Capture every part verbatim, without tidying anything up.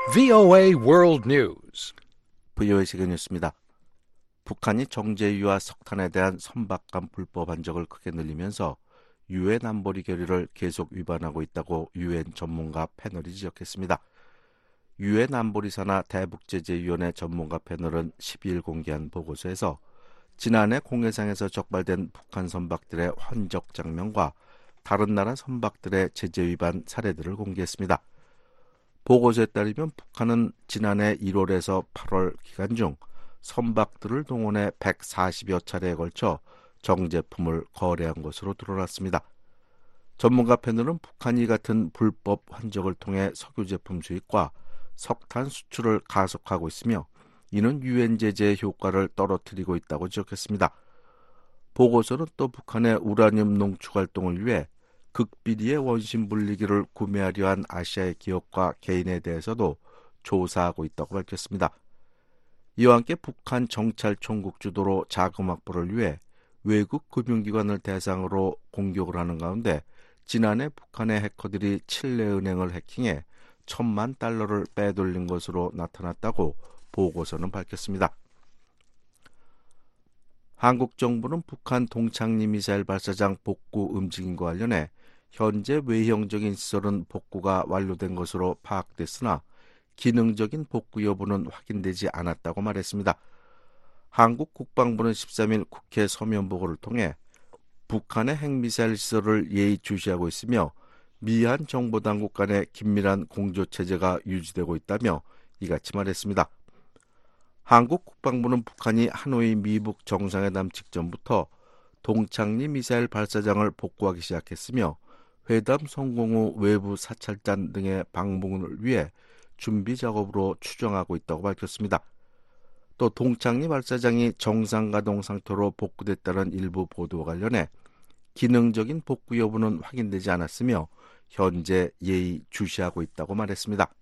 브이오에이 World News. 브이오에이 세계 뉴스입니다. 북한이 정제유와 석탄에 대한 선박간 불법 한적을 크게 늘리면서 유엔 안보리 결의를 계속 위반하고 있다고 유엔 전문가 패널이 지적했습니다. 유엔 안보리사나 대북제재위원회 전문가 패널은 십이일 공개한 보고서에서 지난해 공해상에서 적발된 북한 선박들의 환적 장면과 다른 나라 선박들의 제재 위반 사례들을 공개했습니다. 보고서에 따르면 북한은 지난해 일월에서 팔월 기간 중 선박들을 동원해 백사십여 차례에 걸쳐 정제품을 거래한 것으로 드러났습니다. 전문가 패널은 북한이 같은 불법 환적을 통해 석유 제품 수입과 석탄 수출을 가속하고 있으며 이는 유엔 제재의 효과를 떨어뜨리고 있다고 지적했습니다. 보고서는 또 북한의 우라늄 농축 활동을 위해 극비리의 원심 분리기를 구매하려 한 아시아의 기업과 개인에 대해서도 조사하고 있다고 밝혔습니다. 이와 함께 북한 정찰총국 주도로 자금 확보를 위해 외국 금융기관을 대상으로 공격을 하는 가운데 지난해 북한의 해커들이 칠레 은행을 해킹해 천만 달러를 빼돌린 것으로 나타났다고 보고서는 밝혔습니다. 한국 정부는 북한 동창리 미사일 발사장 복구 움직임과 관련해 현재 외형적인 시설은 복구가 완료된 것으로 파악됐으나 기능적인 복구 여부는 확인되지 않았다고 말했습니다. 한국 국방부는 십삼일 국회 서면 보고를 통해 북한의 핵미사일 시설을 예의주시하고 있으며 미한 정보당국 간의 긴밀한 공조체제가 유지되고 있다며 이같이 말했습니다. 한국 국방부는 북한이 하노이 미북 정상회담 직전부터 동창리 미사일 발사장을 복구하기 시작했으며 회담 성공 후 외부 사찰단 등의 방문을 위해 준비 작업으로 추정하고 있다고 밝혔습니다. 또 동창리 발사장이 정상 가동 상태로 복구됐다는 일부 보도와 관련해 기능적인 복구 여부는 확인되지 않았으며 현재 예의주시하고 있다고 말했습니다.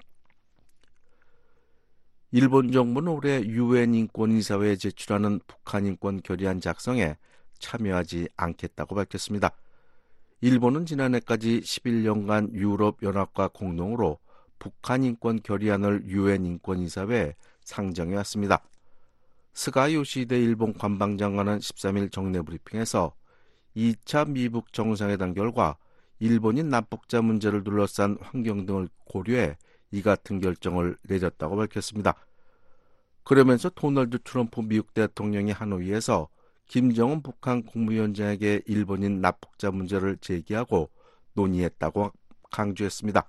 일본 정부는 올해 유엔 인권이사회에 제출하는 북한 인권 결의안 작성에 참여하지 않겠다고 밝혔습니다. 일본은 지난해까지 십일 년간 유럽연합과 공동으로 북한 인권 결의안을 유엔 인권이사회에 상정해왔습니다. 스가 요시히데 일본 관방장관은 십삼일 정례 브리핑에서 이 차 미북 정상회담 결과 일본이 납북자 문제를 둘러싼 환경 등을 고려해 이 같은 결정을 내렸다고 밝혔습니다. 그러면서 도널드 트럼프 미국 대통령이 하노이에서 김정은 북한 국무위원장에게 일본인 납북자 문제를 제기하고 논의했다고 강조했습니다.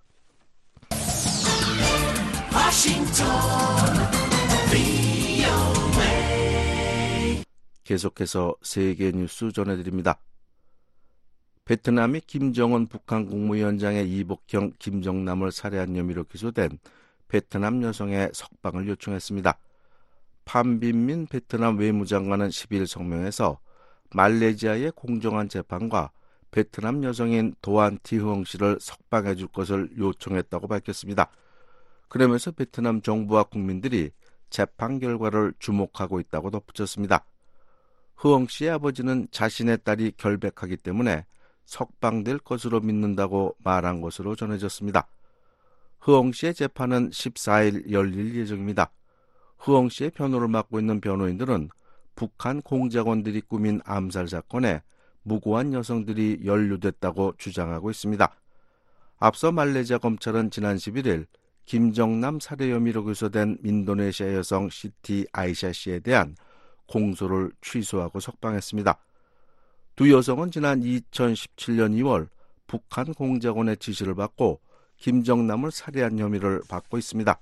계속해서 세계 뉴스 전해드립니다. 베트남이 김정은 북한 국무위원장의 이복형 김정남을 살해한 혐의로 기소된 베트남 여성의 석방을 요청했습니다. 판빈민 베트남 외무장관은 십이일 성명에서 말레이시아의 공정한 재판과 베트남 여성인 도안 티흥 씨를 석방해 줄 것을 요청했다고 밝혔습니다. 그러면서 베트남 정부와 국민들이 재판 결과를 주목하고 있다고 덧붙였습니다. 흐엉 씨의 아버지는 자신의 딸이 결백하기 때문에 석방될 것으로 믿는다고 말한 것으로 전해졌습니다. 흐엉 씨의 재판은 십사일 열릴 예정입니다. 흐엉 씨의 변호를 맡고 있는 변호인들은 북한 공작원들이 꾸민 암살 사건에 무고한 여성들이 연루됐다고 주장하고 있습니다. 앞서 말레이시아 검찰은 지난 십일일 김정남 살해 혐의로 기소된 인도네시아 여성 시티 아이샤 씨에 대한 공소를 취소하고 석방했습니다. 두 여성은 지난 이천십칠년 이월 북한 공작원의 지시를 받고 김정남을 살해한 혐의를 받고 있습니다.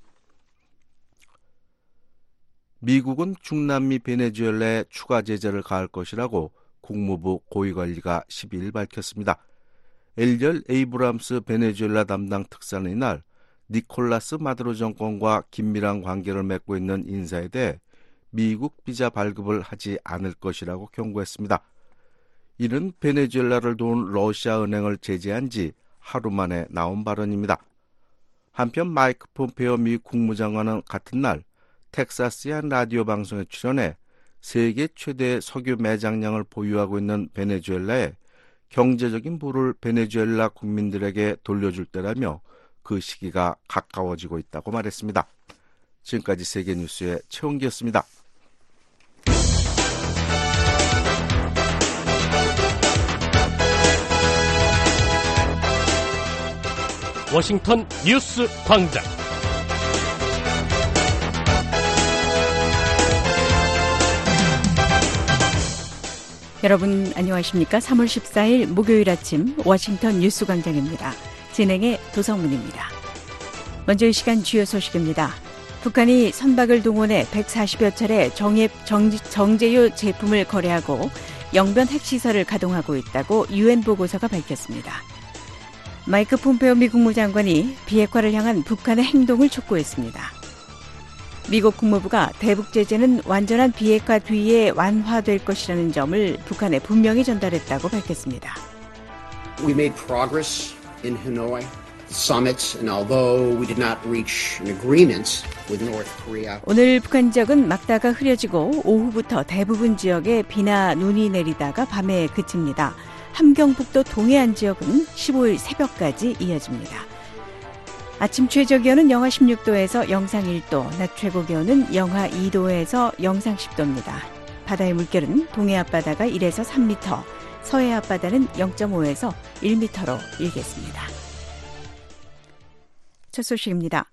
미국은 중남미 베네수엘라에 추가 제재를 가할 것이라고 국무부 고위관리가 십이일 밝혔습니다. 엘리얼 에이브람스 베네수엘라 담당 특사는 이날 니콜라스 마두로 정권과 긴밀한 관계를 맺고 있는 인사에 대해 미국 비자 발급을 하지 않을 것이라고 경고했습니다. 이는 베네수엘라를 도운 러시아 은행을 제재한 지 하루 만에 나온 발언입니다. 한편 마이크 폼페오 미 국무장관은 같은 날 텍사스의 한 라디오 방송에 출연해 세계 최대의 석유 매장량을 보유하고 있는 베네수엘라에 경제적인 부를 베네수엘라 국민들에게 돌려줄 때라며 그 시기가 가까워지고 있다고 말했습니다. 지금까지 세계뉴스의 최홍기였습니다. 워싱턴 뉴스 광장. 여러분 안녕하십니까? 삼월 십사일 목요일 아침 워싱턴 뉴스 광장입니다. 진행의 도성문입니다. 먼저 이 시간 주요 소식입니다. 북한이 선박을 동원해 백사십여 차례 정예, 정, 정제유 제품을 거래하고 영변 핵시설을 가동하고 있다고 유엔 보고서가 밝혔습니다. 마이크 폼페오 미국 국무장관이 비핵화를 향한 북한의 행동을 촉구했습니다. 미국 국무부가 대북 제재는 완전한 비핵화 뒤에 완화될 것이라는 점을 북한에 분명히 전달했다고 밝혔습니다. We made progress in Hanoi summits, and although we did not reach an agreement with North Korea. 오늘 북한 지역은 막다가 흐려지고 오후부터 대부분 지역에 비나 눈이 내리다가 밤에 그칩니다. 함경북도 동해안 지역은 십오일 새벽까지 이어집니다. 아침 최저 기온은 영하 십육 도에서 영상 일 도, 낮 최고 기온은 영하 이 도에서 영상 십 도입니다. 바다의 물결은 동해 앞바다가 일에서 삼 미터, 서해 앞바다는 영 점 오에서 일 미터로 일겠습니다. 첫 소식입니다.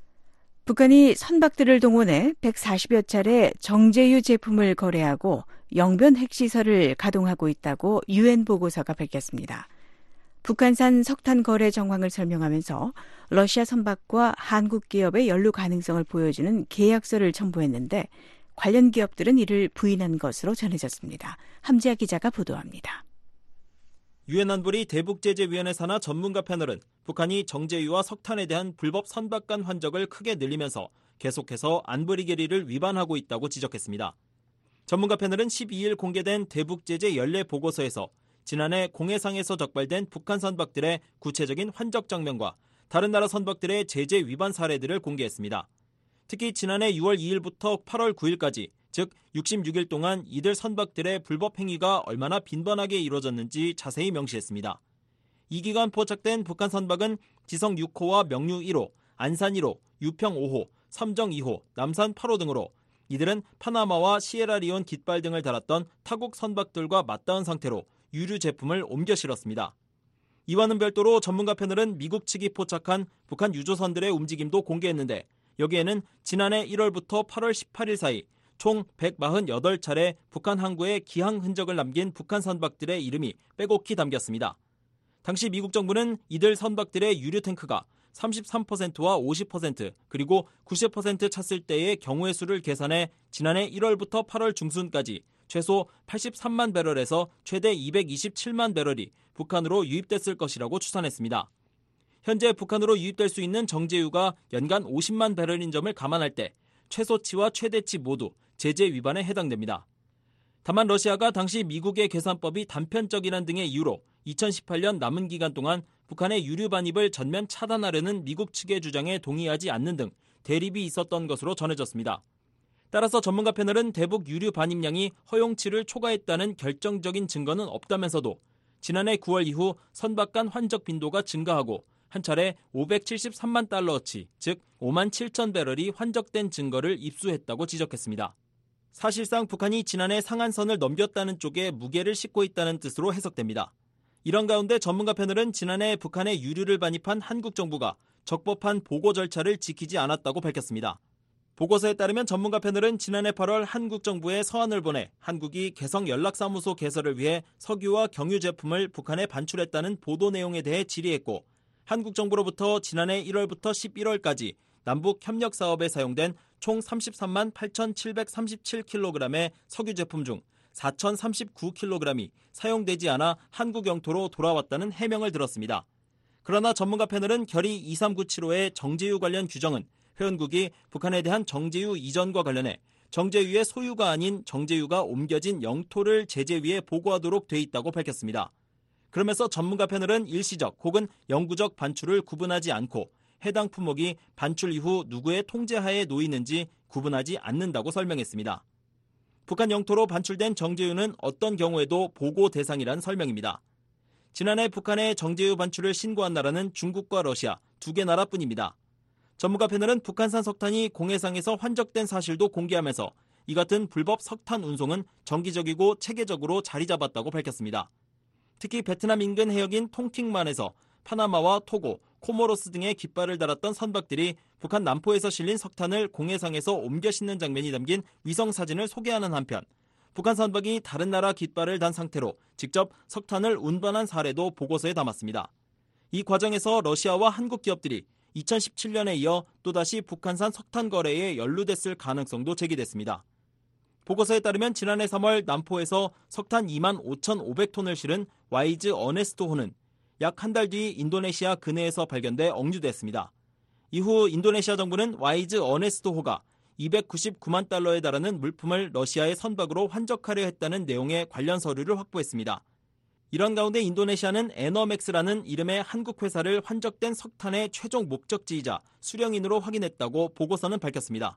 북한이 선박들을 동원해 백사십여 차례 정제유 제품을 거래하고 영변 핵시설을 가동하고 있다고 유엔 보고서가 밝혔습니다. 북한산 석탄 거래 정황을 설명하면서 러시아 선박과 한국 기업의 연루 가능성을 보여주는 계약서를 첨부했는데 관련 기업들은 이를 부인한 것으로 전해졌습니다. 함지아 기자가 보도합니다. 유엔 안보리 대북제재위원회 산하 전문가 패널은 북한이 정제유와 석탄에 대한 불법 선박 간 환적을 크게 늘리면서 계속해서 안보리 결의를 위반하고 있다고 지적했습니다. 전문가 패널은 십이일 공개된 대북제재 연례 보고서에서 지난해 공해상에서 적발된 북한 선박들의 구체적인 환적 장면과 다른 나라 선박들의 제재 위반 사례들을 공개했습니다. 특히 지난해 유월 이일부터 팔월 구일까지, 즉 육십육 일 동안 이들 선박들의 불법 행위가 얼마나 빈번하게 이루어졌는지 자세히 명시했습니다. 이 기간 포착된 북한 선박은 지성 육 호와 명류 일 호, 안산 일 호, 유평 오 호, 삼정 이 호, 남산 팔 호 등으로 이들은 파나마와 시에라리온 깃발 등을 달았던 타국 선박들과 맞닿은 상태로 유류 제품을 옮겨 실었습니다. 이와는 별도로 전문가 패널은 미국 측이 포착한 북한 유조선들의 움직임도 공개했는데 여기에는 지난해 일월부터 팔월 십팔일 사이 총 백사십팔 차례 북한 항구에 기항 흔적을 남긴 북한 선박들의 이름이 빼곡히 담겼습니다. 당시 미국 정부는 이들 선박들의 유류 탱크가 삼십삼 퍼센트와 오십 퍼센트 그리고 구십 퍼센트 찼을 때의 경우의 수를 계산해 지난해 일월부터 팔월 중순까지 최소 팔십삼만 배럴에서 최대 이백이십칠만 배럴이 북한으로 유입됐을 것이라고 추산했습니다. 현재 북한으로 유입될 수 있는 정제유가 연간 오십만 배럴인 점을 감안할 때 최소치와 최대치 모두 제재 위반에 해당됩니다. 다만 러시아가 당시 미국의 계산법이 단편적이란 등의 이유로 이천십팔년 남은 기간 동안 북한의 유류 반입을 전면 차단하려는 미국 측의 주장에 동의하지 않는 등 대립이 있었던 것으로 전해졌습니다. 따라서 전문가 패널은 대북 유류 반입량이 허용치를 초과했다는 결정적인 증거는 없다면서도 지난해 구월 이후 선박 간 환적 빈도가 증가하고 한 차례 오백칠십삼만 달러어치, 즉 오만 칠천 배럴이 환적된 증거를 입수했다고 지적했습니다. 사실상 북한이 지난해 상한선을 넘겼다는 쪽에 무게를 싣고 있다는 뜻으로 해석됩니다. 이런 가운데 전문가 패널은 지난해 북한의 유류를 반입한 한국 정부가 적법한 보고 절차를 지키지 않았다고 밝혔습니다. 보고서에 따르면 전문가 패널은 지난해 팔월 한국 정부에 서한을 보내 한국이 개성 연락사무소 개설을 위해 석유와 경유 제품을 북한에 반출했다는 보도 내용에 대해 질의했고 한국 정부로부터 지난해 일월부터 십일월까지 남북 협력 사업에 사용된 총 삼십삼만 팔천칠백삼십칠 킬로그램의 석유 제품 중 사천삼십구 킬로그램이 사용되지 않아 한국 영토로 돌아왔다는 해명을 들었습니다. 그러나 전문가 패널은 결의 이삼구칠오의 정제유 관련 규정은 회원국이 북한에 대한 정제유 이전과 관련해 정제유의 소유가 아닌 정제유가 옮겨진 영토를 제재위에 보고하도록 돼 있다고 밝혔습니다. 그러면서 전문가 패널은 일시적 혹은 영구적 반출을 구분하지 않고 해당 품목이 반출 이후 누구의 통제하에 놓이는지 구분하지 않는다고 설명했습니다. 북한 영토로 반출된 정제유는 어떤 경우에도 보고 대상이란 설명입니다. 지난해 북한의 정제유 반출을 신고한 나라는 중국과 러시아 두 개 나라뿐입니다. 전문가 패널은 북한산 석탄이 공해상에서 환적된 사실도 공개하면서 이 같은 불법 석탄 운송은 정기적이고 체계적으로 자리 잡았다고 밝혔습니다. 특히 베트남 인근 해역인 통틱만에서 파나마와 토고, 코모로스 등의 깃발을 달았던 선박들이 북한 남포에서 실린 석탄을 공해상에서 옮겨 싣는 장면이 담긴 위성 사진을 소개하는 한편 북한 선박이 다른 나라 깃발을 단 상태로 직접 석탄을 운반한 사례도 보고서에 담았습니다. 이 과정에서 러시아와 한국 기업들이 이천십칠 년에 이어 또다시 북한산 석탄 거래에 연루됐을 가능성도 제기됐습니다. 보고서에 따르면 지난해 삼월 남포에서 석탄 이만 오천오백 톤을 실은 와이즈 어네스토호는 약 한 달 뒤 인도네시아 근해에서 발견돼 억류됐습니다. 이후 인도네시아 정부는 와이즈 어네스토호가 이백구십구만 달러에 달하는 물품을 러시아의 선박으로 환적하려 했다는 내용의 관련 서류를 확보했습니다. 이런 가운데 인도네시아는 에너맥스라는 이름의 한국 회사를 환적된 석탄의 최종 목적지이자 수령인으로 확인했다고 보고서는 밝혔습니다.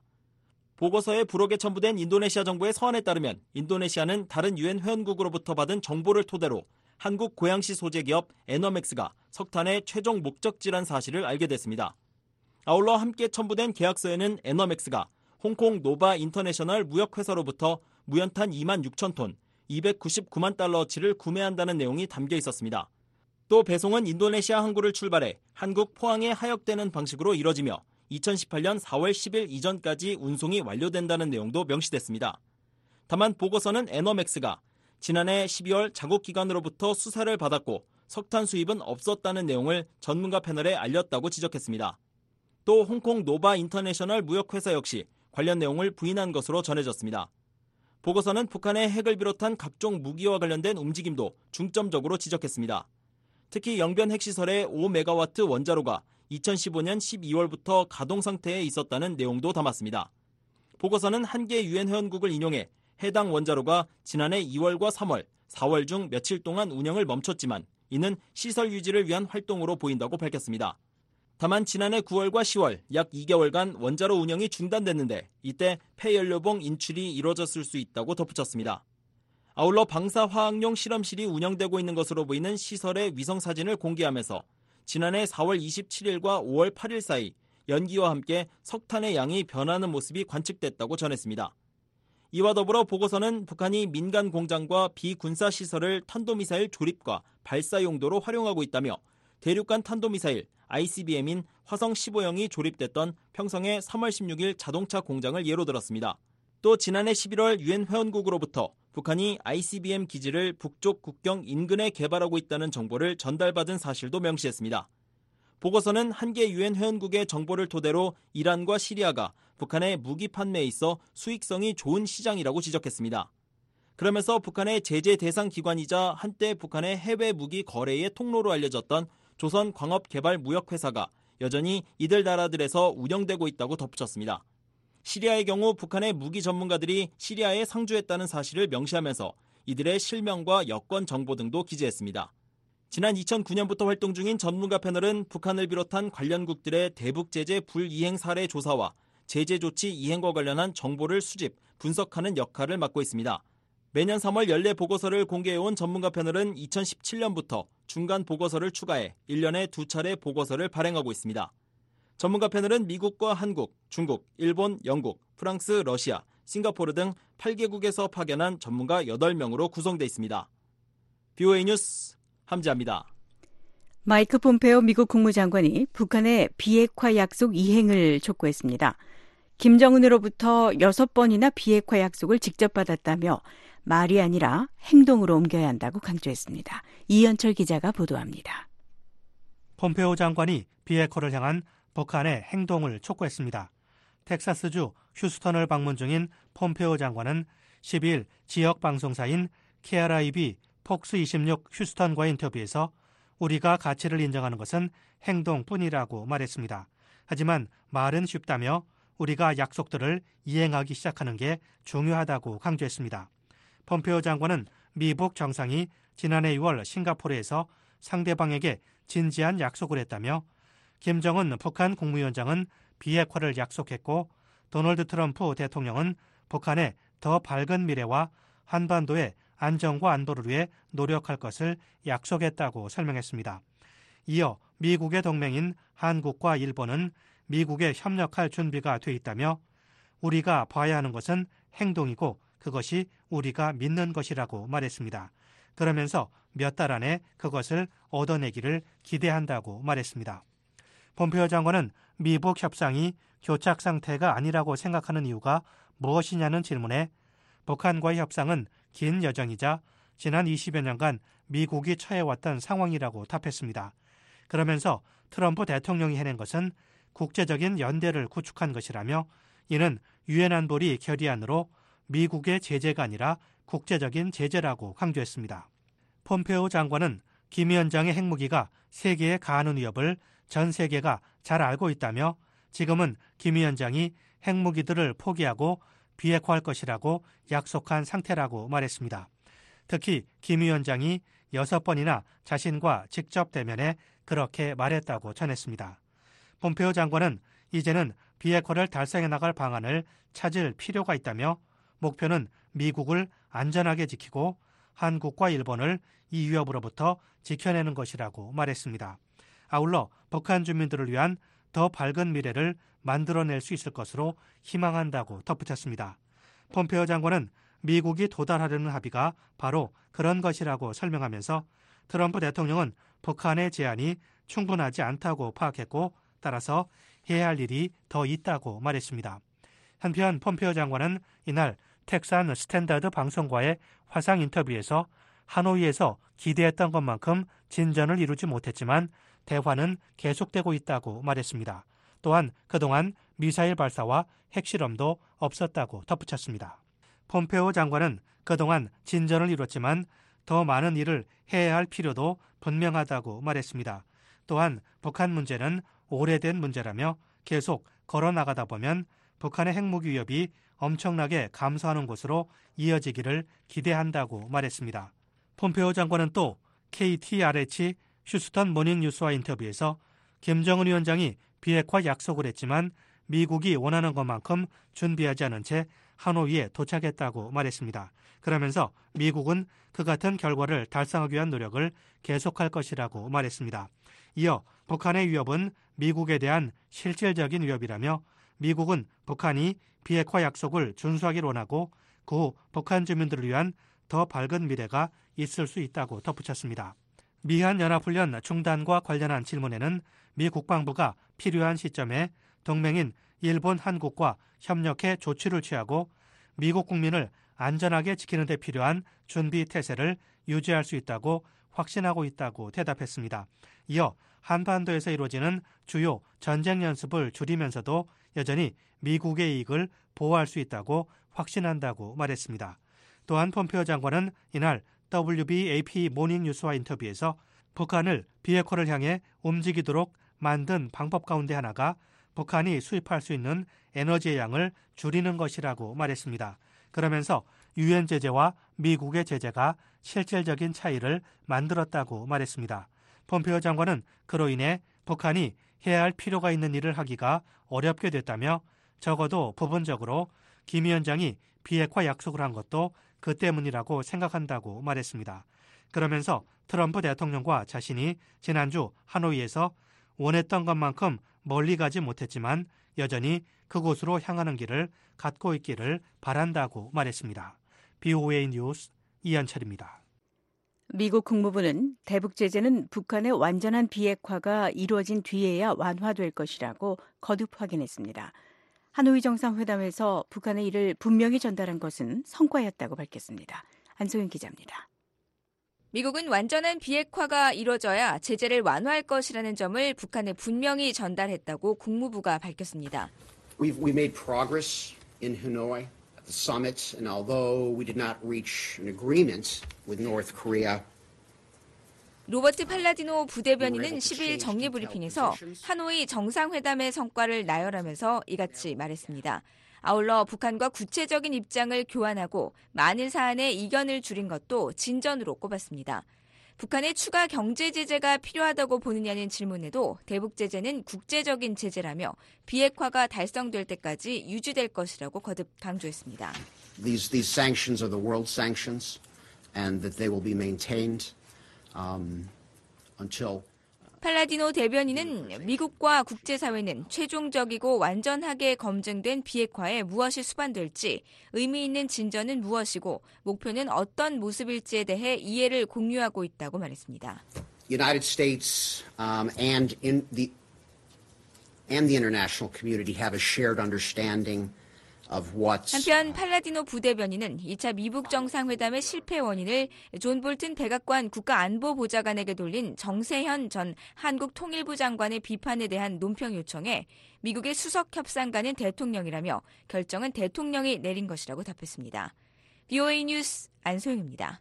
보고서에 부록에 첨부된 인도네시아 정부의 서한에 따르면 인도네시아는 다른 유엔 회원국으로부터 받은 정보를 토대로 한국 고양시 소재 기업 에너맥스가 석탄의 최종 목적지란 사실을 알게 됐습니다. 아울러 함께 첨부된 계약서에는 에너맥스가 홍콩 노바 인터내셔널 무역회사로부터 무연탄 이만 육천 톤, 이백구십구만 달러어치를 구매한다는 내용이 담겨 있었습니다. 또 배송은 인도네시아 항구를 출발해 한국 포항에 하역되는 방식으로 이뤄지며 이천십팔 년 사월 십일 이전까지 운송이 완료된다는 내용도 명시됐습니다. 다만 보고서는 에너맥스가 지난해 십이월 자국기관으로부터 수사를 받았고 석탄 수입은 없었다는 내용을 전문가 패널에 알렸다고 지적했습니다. 또 홍콩 노바 인터내셔널 무역회사 역시 관련 내용을 부인한 것으로 전해졌습니다. 보고서는 북한의 핵을 비롯한 각종 무기와 관련된 움직임도 중점적으로 지적했습니다. 특히 영변 핵시설의 오 메가와트 원자로가 이천십오 년 십이월부터 가동 상태에 있었다는 내용도 담았습니다. 보고서는 한 개 유엔 회원국을 인용해 해당 원자로가 지난해 이월과 삼월, 사월 중 며칠 동안 운영을 멈췄지만 이는 시설 유지를 위한 활동으로 보인다고 밝혔습니다. 다만 지난해 구월과 시월 약 이 개월간 원자로 운영이 중단됐는데 이때 폐연료봉 인출이 이뤄졌을 수 있다고 덧붙였습니다. 아울러 방사화학용 실험실이 운영되고 있는 것으로 보이는 시설의 위성사진을 공개하면서 지난해 사월 이십칠일과 오월 팔일 사이 연기와 함께 석탄의 양이 변하는 모습이 관측됐다고 전했습니다. 이와 더불어 보고서는 북한이 민간 공장과 비군사 시설을 탄도미사일 조립과 발사 용도로 활용하고 있다며 대륙간 탄도미사일 아이씨비엠인 화성 십오형이 조립됐던 평성의 삼월 십육일 자동차 공장을 예로 들었습니다. 또 지난해 십일월 유엔 회원국으로부터 북한이 아이씨비엠 기지를 북쪽 국경 인근에 개발하고 있다는 정보를 전달받은 사실도 명시했습니다. 보고서는 한 개 유엔 회원국의 정보를 토대로 이란과 시리아가 북한의 무기 판매에 있어 수익성이 좋은 시장이라고 지적했습니다. 그러면서 북한의 제재 대상 기관이자 한때 북한의 해외 무기 거래의 통로로 알려졌던 조선광업개발무역회사가 여전히 이들 나라들에서 운영되고 있다고 덧붙였습니다. 시리아의 경우 북한의 무기 전문가들이 시리아에 상주했다는 사실을 명시하면서 이들의 실명과 여권 정보 등도 기재했습니다. 지난 이천구 년부터 활동 중인 전문가 패널은 북한을 비롯한 관련국들의 대북 제재 불이행 사례 조사와 제재 조치 이행과 관련한 정보를 수집, 분석하는 역할을 맡고 있습니다. 매년 삼월 연례 보고서를 공개해온 전문가 패널은 이천십칠 년부터 중간 보고서를 추가해 일 년에 두 차례 보고서를 발행하고 있습니다. 전문가 패널은 미국과 한국, 중국, 일본, 영국, 프랑스, 러시아, 싱가포르 등 팔 개국에서 파견한 전문가 여덟 명으로 구성돼 있습니다. 비오에이 뉴스 함지아입니다. 마이크 폼페오 미국 국무장관이 북한의 비핵화 약속 이행을 촉구했습니다. 김정은으로부터 여섯 번이나 비핵화 약속을 직접 받았다며 말이 아니라 행동으로 옮겨야 한다고 강조했습니다. 이현철 기자가 보도합니다. 폼페오 장관이 비핵화를 향한 북한의 행동을 촉구했습니다. 텍사스주 휴스턴을 방문 중인 폼페오 장관은 십이일 지역 방송사인 케알아이비 폭스 이십육 휴스턴과 인터뷰에서 우리가 가치를 인정하는 것은 행동뿐이라고 말했습니다. 하지만 말은 쉽다며 우리가 약속들을 이행하기 시작하는 게 중요하다고 강조했습니다. 폼페오 장관은 미북 정상이 지난해 유월 싱가포르에서 상대방에게 진지한 약속을 했다며 김정은 북한 국무위원장은 비핵화를 약속했고 도널드 트럼프 대통령은 북한의 더 밝은 미래와 한반도의 안정과 안보를 위해 노력할 것을 약속했다고 설명했습니다. 이어 미국의 동맹인 한국과 일본은 미국에 협력할 준비가 돼 있다며 우리가 봐야 하는 것은 행동이고 그것이 우리가 믿는 것이라고 말했습니다. 그러면서 몇 달 안에 그것을 얻어내기를 기대한다고 말했습니다. 폼페이오 장관은 미북 협상이 교착 상태가 아니라고 생각하는 이유가 무엇이냐는 질문에 북한과의 협상은 긴 여정이자 지난 이십여 년간 미국이 처해왔던 상황이라고 답했습니다. 그러면서 트럼프 대통령이 해낸 것은 국제적인 연대를 구축한 것이라며 이는 유엔 안보리 결의안으로 미국의 제재가 아니라 국제적인 제재라고 강조했습니다. 폼페이오 장관은 김 위원장의 핵무기가 세계에 가하는 위협을 전 세계가 잘 알고 있다며 지금은 김 위원장이 핵무기들을 포기하고 비핵화할 것이라고 약속한 상태라고 말했습니다. 특히 김 위원장이 여섯 번이나 자신과 직접 대면해 그렇게 말했다고 전했습니다. 폼페이오 장관은 이제는 비핵화를 달성해 나갈 방안을 찾을 필요가 있다며 목표는 미국을 안전하게 지키고 한국과 일본을 이 위협으로부터 지켜내는 것이라고 말했습니다. 아울러 북한 주민들을 위한 더 밝은 미래를 만들어낼 수 있을 것으로 희망한다고 덧붙였습니다. 폼페이오 장관은 미국이 도달하려는 합의가 바로 그런 것이라고 설명하면서 트럼프 대통령은 북한의 제안이 충분하지 않다고 파악했고 따라서 해야 할 일이 더 있다고 말했습니다. 한편 폼페이오 장관은 이날 텍산 스탠다드 방송과의 화상 인터뷰에서 하노이에서 기대했던 것만큼 진전을 이루지 못했지만 대화는 계속되고 있다고 말했습니다. 또한 그동안 미사일 발사와 핵실험도 없었다고 덧붙였습니다. 폼페이오 장관은 그동안 진전을 이뤘지만 더 많은 일을 해야 할 필요도 분명하다고 말했습니다. 또한 북한 문제는 오래된 문제라며 계속 걸어나가다 보면 북한의 핵무기 위협이 엄청나게 감소하는 곳으로 이어지기를 기대한다고 말했습니다. 폼페이오 장관은 또 케이티알에이치 휴스턴 모닝뉴스와 인터뷰에서 김정은 위원장이 비핵화 약속을 했지만 미국이 원하는 것만큼 준비하지 않은 채 하노이에 도착했다고 말했습니다. 그러면서 미국은 그 같은 결과를 달성하기 위한 노력을 계속할 것이라고 말했습니다. 이어 북한의 위협은 미국에 대한 실질적인 위협이라며 미국은 북한이 비핵화 약속을 준수하기를 원하고 그 후 북한 주민들을 위한 더 밝은 미래가 있을 수 있다고 덧붙였습니다. 미한 연합훈련 중단과 관련한 질문에는 미 국방부가 필요한 시점에 동맹인 일본, 한국과 협력해 조치를 취하고 미국 국민을 안전하게 지키는 데 필요한 준비 태세를 유지할 수 있다고 확신하고 있다고 대답했습니다. 이어 한반도에서 이루어지는 주요 전쟁 연습을 줄이면서도 여전히 미국의 이익을 보호할 수 있다고 확신한다고 말했습니다. 또한 폼페이오 장관은 이날 더블유비에이피 모닝뉴스와 인터뷰에서 북한을 비핵화를 향해 움직이도록 만든 방법 가운데 하나가 북한이 수입할 수 있는 에너지의 양을 줄이는 것이라고 말했습니다. 그러면서 유엔 제재와 미국의 제재가 실질적인 차이를 만들었다고 말했습니다. 폼페이오 장관은 그로 인해 북한이 해야 할 필요가 있는 일을 하기가 어렵게 됐다며 적어도 부분적으로 김 위원장이 비핵화 약속을 한 것도 그 때문이라고 생각한다고 말했습니다. 그러면서 트럼프 대통령과 자신이 지난주 하노이에서 원했던 것만큼 멀리 가지 못했지만 여전히 그곳으로 향하는 길을 갖고 있기를 바란다고 말했습니다. 비오에이 뉴스 이현철입니다. 미국 국무부는 대북 제재는 북한의 완전한 비핵화가 이루어진 뒤에야 완화될 것이라고 거듭 확인했습니다. 하노이 정상회담에서 북한의 이를 분명히 전달한 것은 성과였다고 밝혔습니다. 안소연 기자입니다. 미국은 완전한 비핵화가 이뤄져야 제재를 완화할 것이라는 점을 북한에 분명히 전달했다고 국무부가 밝혔습니다. We've we made progress in Hanoi at the summit, and although we did not reach an agreement with North Korea. 로버트 팔라디노 부대변인은 십일 정례 브리핑에서 하노이 정상회담의 성과를 나열하면서 이같이 말했습니다. 아울러 북한과 구체적인 입장을 교환하고 많은 사안에 이견을 줄인 것도 진전으로 꼽았습니다. 북한의 추가 경제 제재가 필요하다고 보느냐는 질문에도 대북 제재는 국제적인 제재라며 비핵화가 달성될 때까지 유지될 것이라고 거듭 강조했습니다. These these sanctions are the world sanctions, and that they will be maintained um, until 팔라디노 대변인은 미국과 국제사회는 최종적이고 완전하게 검증된 비핵화에 무엇이 수반될지, 의미 있는 진전은 무엇이고 목표는 어떤 모습일지에 대해 이해를 공유하고 있다고 말했습니다. United States um, and in the and the international community have a shared understanding of what's 한편 팔라디노 부대변인은 이 차 미북 정상회담의 실패 원인을 존 볼튼 백악관 국가안보보좌관에게 돌린 정세현 전 한국 통일부 장관의 비판에 대한 논평 요청에 미국의 수석협상가는 대통령이라며 결정은 대통령이 내린 것이라고 답했습니다. 브이오에이 뉴스 안소영입니다.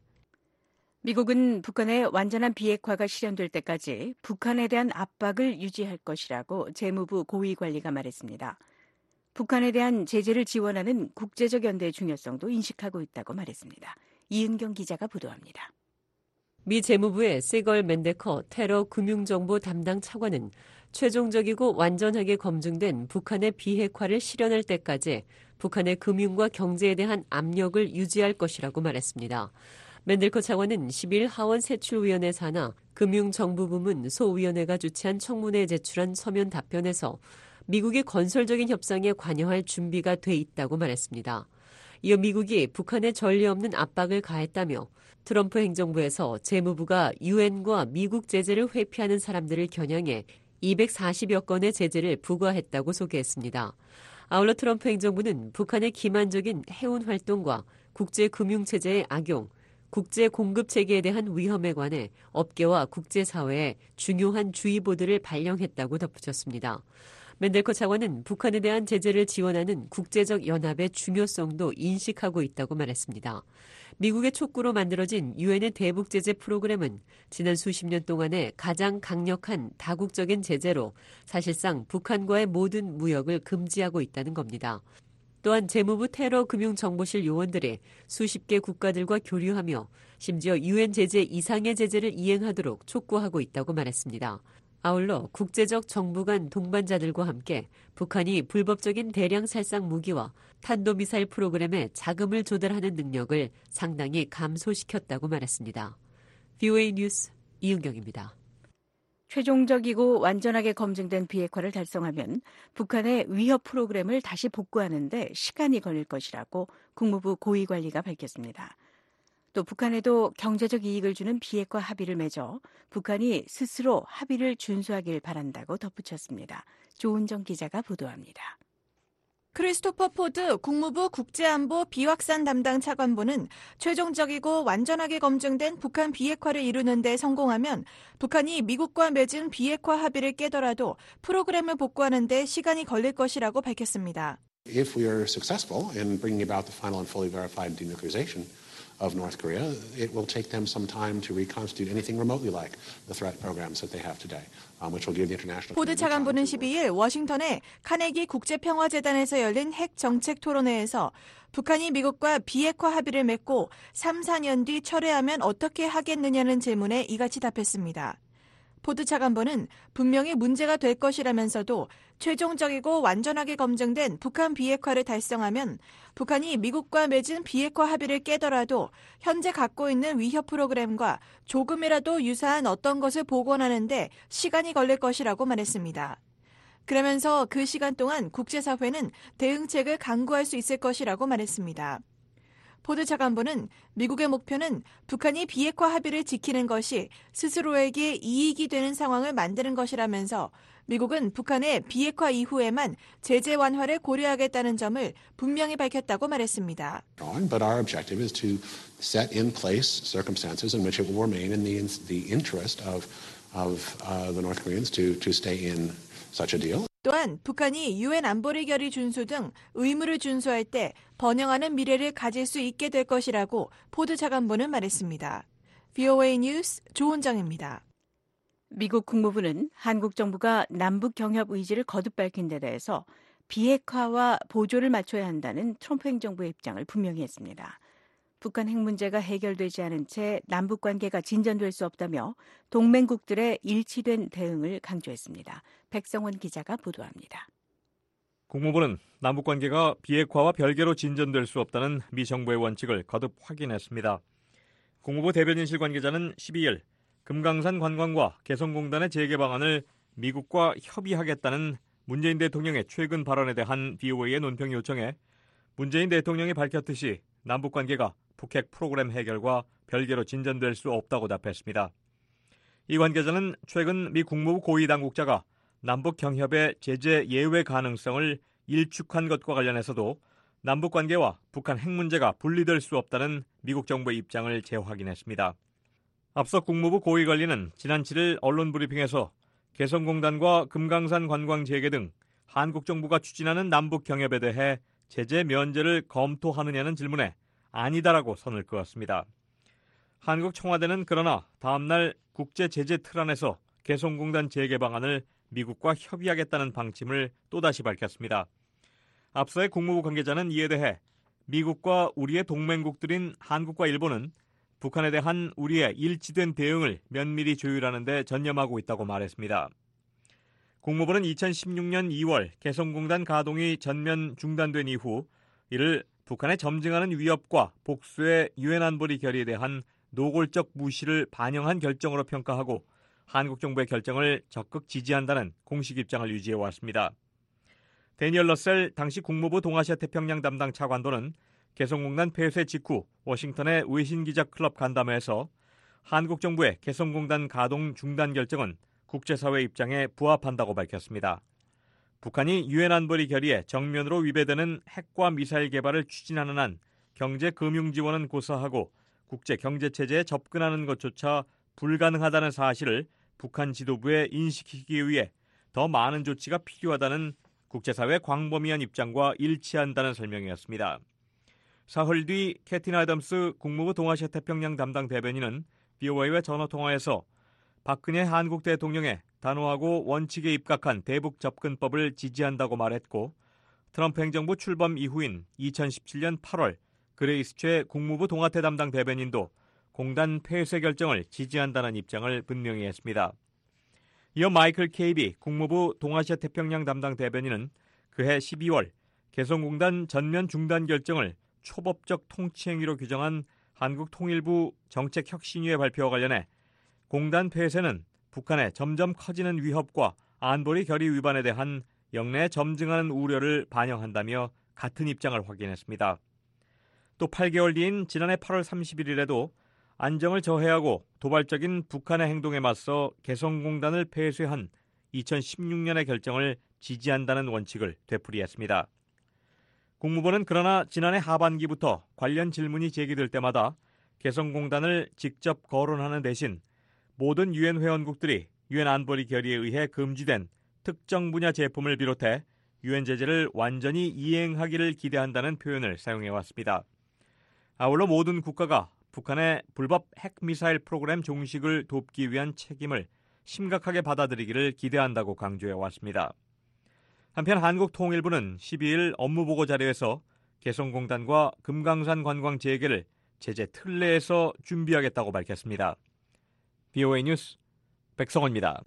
미국은 북한의 완전한 비핵화가 실현될 때까지 북한에 대한 압박을 유지할 것이라고 재무부 고위관리가 말했습니다. 북한에 대한 제재를 지원하는 국제적 연대의 중요성도 인식하고 있다고 말했습니다. 이은경 기자가 보도합니다. 미 재무부의 시걸 맨데커 테러 금융정보 담당 차관은 최종적이고 완전하게 검증된 북한의 비핵화를 실현할 때까지 북한의 금융과 경제에 대한 압력을 유지할 것이라고 말했습니다. 맨델커 차관은 십일 하원 세출위원회 산하 금융정부부문 소위원회가 주최한 청문회에 제출한 서면 답변에서 미국의 건설적인 협상에 관여할 준비가 돼 있다고 말했습니다. 이어 미국이 북한에 전례 없는 압박을 가했다며 트럼프 행정부에서 재무부가 유엔과 미국 제재를 회피하는 사람들을 겨냥해 이백사십여 건의 제재를 부과했다고 소개했습니다. 아울러 트럼프 행정부는 북한의 기만적인 해운 활동과 국제금융체제의 악용, 국제 공급 체계에 대한 위험에 관해 업계와 국제사회에 중요한 주의보들을 발령했다고 덧붙였습니다. 맨델커 차관은 북한에 대한 제재를 지원하는 국제적 연합의 중요성도 인식하고 있다고 말했습니다. 미국의 촉구로 만들어진 유엔의 대북 제재 프로그램은 지난 수십 년 동안의 가장 강력한 다국적인 제재로 사실상 북한과의 모든 무역을 금지하고 있다는 겁니다. 또한 재무부 테러 금융정보실 요원들이 수십 개 국가들과 교류하며 심지어 유엔 제재 이상의 제재를 이행하도록 촉구하고 있다고 말했습니다. 아울러 국제적 정부 간 동반자들과 함께 북한이 불법적인 대량 살상 무기와 탄도미사일 프로그램에 자금을 조달하는 능력을 상당히 감소시켰다고 말했습니다. 브이오에이 뉴스 이은경입니다. 최종적이고 완전하게 검증된 비핵화를 달성하면 북한의 위협 프로그램을 다시 복구하는 데 시간이 걸릴 것이라고 국무부 고위관리가 밝혔습니다. 또 북한에도 경제적 이익을 주는 비핵화 합의를 맺어 북한이 스스로 합의를 준수하길 바란다고 덧붙였습니다. 조은정 기자가 보도합니다. 크리스토퍼 포드 국무부 국제안보 비확산 담당 차관보는 최종적이고 완전하게 검증된 북한 비핵화를 이루는 데 성공하면 북한이 미국과 맺은 비핵화 합의를 깨더라도 프로그램을 복구하는 데 시간이 걸릴 것이라고 밝혔습니다. If we are successful in bringing about the final and fully verified denuclearization of North Korea, it will take them some time to reconstitute anything remotely like the threat programs that they have today, um, which will give the international. 포드 차관보는 십이일 워싱턴의 카네기 국제평화재단에서 열린 핵 정책 토론회에서 북한이 미국과 비핵화 합의를 맺고 삼, 사 년 뒤 철회하면 어떻게 하겠느냐는 질문에 이같이 답했습니다. 포드 차관보는 분명히 문제가 될 것이라면서도 최종적이고 완전하게 검증된 북한 비핵화를 달성하면 북한이 미국과 맺은 비핵화 합의를 깨더라도 현재 갖고 있는 위협 프로그램과 조금이라도 유사한 어떤 것을 복원하는 데 시간이 걸릴 것이라고 말했습니다. 그러면서 그 시간 동안 국제사회는 대응책을 강구할 수 있을 것이라고 말했습니다. 포드 차관보는 미국의 목표는 북한이 비핵화 합의를 지키는 것이 스스로에게 이익이 되는 상황을 만드는 것이라면서 미국은 북한의 비핵화 이후에만 제재 완화를 고려하겠다는 점을 분명히 밝혔다고 말했습니다. But our objective is to set in place circumstances in which it will remain in the, the interest of, of uh, the North Koreans to, to stay in such a deal. 또한 북한이 유엔 안보리 결의 준수 등 의무를 준수할 때 번영하는 미래를 가질 수 있게 될 것이라고 포드 차관보는 말했습니다. 브이오에이 뉴스 조은정입니다. 미국 국무부는 한국 정부가 남북 경협 의지를 거듭 밝힌 데 대해서 비핵화와 보조를 맞춰야 한다는 트럼프 행정부의 입장을 분명히 했습니다. 북한 핵 문제가 해결되지 않은 채 남북 관계가 진전될 수 없다며 동맹국들의 일치된 대응을 강조했습니다. 백성원 기자가 보도합니다. 국무부는 남북 관계가 비핵화와 별개로 진전될 수 없다는 미 정부의 원칙을 거듭 확인했습니다. 국무부 대변인실 관계자는 십이일 금강산 관광과 개성공단의 재개 방안을 미국과 협의하겠다는 문재인 대통령의 최근 발언에 대한 비오에이의 논평 요청에 문재인 대통령이 밝혔듯이 남북관계가 북핵 프로그램 해결과 별개로 진전될 수 없다고 답했습니다. 이 관계자는 최근 미 국무부 고위 당국자가 남북 경협의 제재 예외 가능성을 일축한 것과 관련해서도 남북관계와 북한 핵 문제가 분리될 수 없다는 미국 정부의 입장을 재확인했습니다. 앞서 국무부 고위관리는 지난 칠일 언론 브리핑에서 개성공단과 금강산 관광 재개 등 한국 정부가 추진하는 남북 경협에 대해 제재 면제를 검토하느냐는 질문에 아니다라고 선을 그었습니다. 한국 청와대는 그러나 다음 날 국제 제재 틀 안에서 개성공단 재개 방안을 미국과 협의하겠다는 방침을 또다시 밝혔습니다. 앞서의 국무부 관계자는 이에 대해 미국과 우리의 동맹국들인 한국과 일본은 북한에 대한 우리의 일치된 대응을 면밀히 조율하는 데 전념하고 있다고 말했습니다. 국무부는 이천십육년 이월 개성공단 가동이 전면 중단된 이후 이를 북한의 점증하는 위협과 복수의 유엔 안보리 결의에 대한 노골적 무시를 반영한 결정으로 평가하고 한국 정부의 결정을 적극 지지한다는 공식 입장을 유지해왔습니다. 데니얼 러셀 당시 국무부 동아시아 태평양 담당 차관도는 개성공단 폐쇄 직후 워싱턴의 외신기자 클럽 간담회에서 한국 정부의 개성공단 가동 중단 결정은 국제사회 입장에 부합한다고 밝혔습니다. 북한이 유엔 안보리 결의에 정면으로 위배되는 핵과 미사일 개발을 추진하는 한 경제 금융 지원은 고사하고 국제 경제 체제에 접근하는 것조차 불가능하다는 사실을 북한 지도부에 인식시키기 위해 더 많은 조치가 필요하다는 국제사회 광범위한 입장과 일치한다는 설명이었습니다. 사흘 뒤 캐티나 애덤스 국무부 동아시아 태평양 담당 대변인은 비오에이와 전화통화에서 박근혜 한국 대통령의 단호하고 원칙에 입각한 대북 접근법을 지지한다고 말했고 트럼프 행정부 출범 이후인 이천십칠년 팔월 그레이스 최 국무부 동아태 담당 대변인도 공단 폐쇄 결정을 지지한다는 입장을 분명히 했습니다. 이어 마이클 케이비 국무부 동아시아 태평양 담당 대변인은 그해 십이월 개성공단 전면 중단 결정을 초법적 통치행위로 규정한 한국통일부 정책혁신위의 발표와 관련해 공단 폐쇄는 북한의 점점 커지는 위협과 안보리 결의 위반에 대한 영내 점증하는 우려를 반영한다며 같은 입장을 확인했습니다. 또 팔 개월 뒤인 지난해 팔월 삼십일일에도 안정을 저해하고 도발적인 북한의 행동에 맞서 개성공단을 폐쇄한 이천십육년의 결정을 지지한다는 원칙을 되풀이했습니다. 국무부는 그러나 지난해 하반기부터 관련 질문이 제기될 때마다 개성공단을 직접 거론하는 대신 모든 유엔 회원국들이 유엔 안보리 결의에 의해 금지된 특정 분야 제품을 비롯해 유엔 제재를 완전히 이행하기를 기대한다는 표현을 사용해왔습니다. 아울러 모든 국가가 북한의 불법 핵미사일 프로그램 종식을 돕기 위한 책임을 심각하게 받아들이기를 기대한다고 강조해왔습니다. 한편 한국통일부는 십이일 업무보고 자료에서 개성공단과 금강산 관광 재개를 제재 틀 내에서 준비하겠다고 밝혔습니다. 비오에이 뉴스 백성원입니다.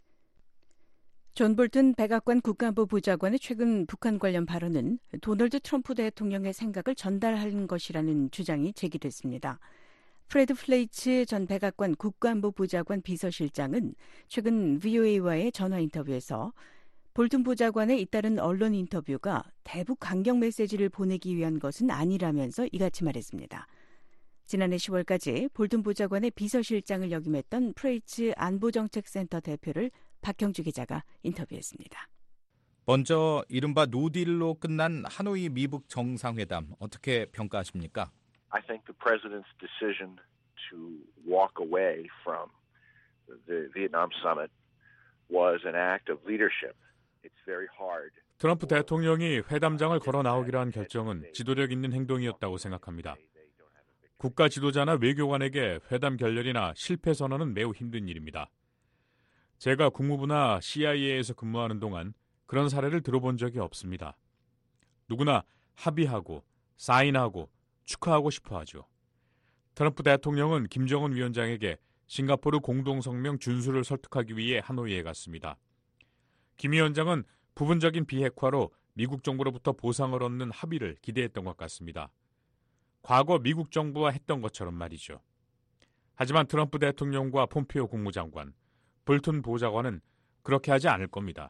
존 볼튼 백악관 국가안보 부장관의 최근 북한 관련 발언은 도널드 트럼프 대통령의 생각을 전달한 것이라는 주장이 제기됐습니다. 프레드 플레이츠 전 백악관 국가안보 부장관 비서실장은 최근 비오에이와의 전화 인터뷰에서 볼튼 부장관의 잇따른 언론 인터뷰가 대북 강경 메시지를 보내기 위한 것은 아니라면서 이같이 말했습니다. 지난해 시월까지 볼튼 부장관의 비서실장을 역임했던 프레이츠 안보정책센터 대표를 박형주 기자가 인터뷰했습니다. 먼저 이른바 노딜로 끝난 하노이 미북 정상회담 어떻게 평가하십니까? I think the president's decision to walk away from the Vietnam summit was an act of leadership. It's very hard. 트럼프 대통령이 회담장을 걸어 나오기로 한 결정은 지도력 있는 행동이었다고 생각합니다. 국가 지도자나 외교관에게 회담 결렬이나 실패 선언은 매우 힘든 일입니다. 제가 국무부나 씨아이에이에서 근무하는 동안 그런 사례를 들어본 적이 없습니다. 누구나 합의하고 사인하고 축하하고 싶어 하죠. 트럼프 대통령은 김정은 위원장에게 싱가포르 공동성명 준수를 설득하기 위해 하노이에 갔습니다. 김 위원장은 부분적인 비핵화로 미국 정부로부터 보상을 얻는 합의를 기대했던 것 같습니다. 과거 미국 정부와 했던 것처럼 말이죠. 하지만 트럼프 대통령과 폼페이오 국무장관, 볼튼 보좌관은 그렇게 하지 않을 겁니다.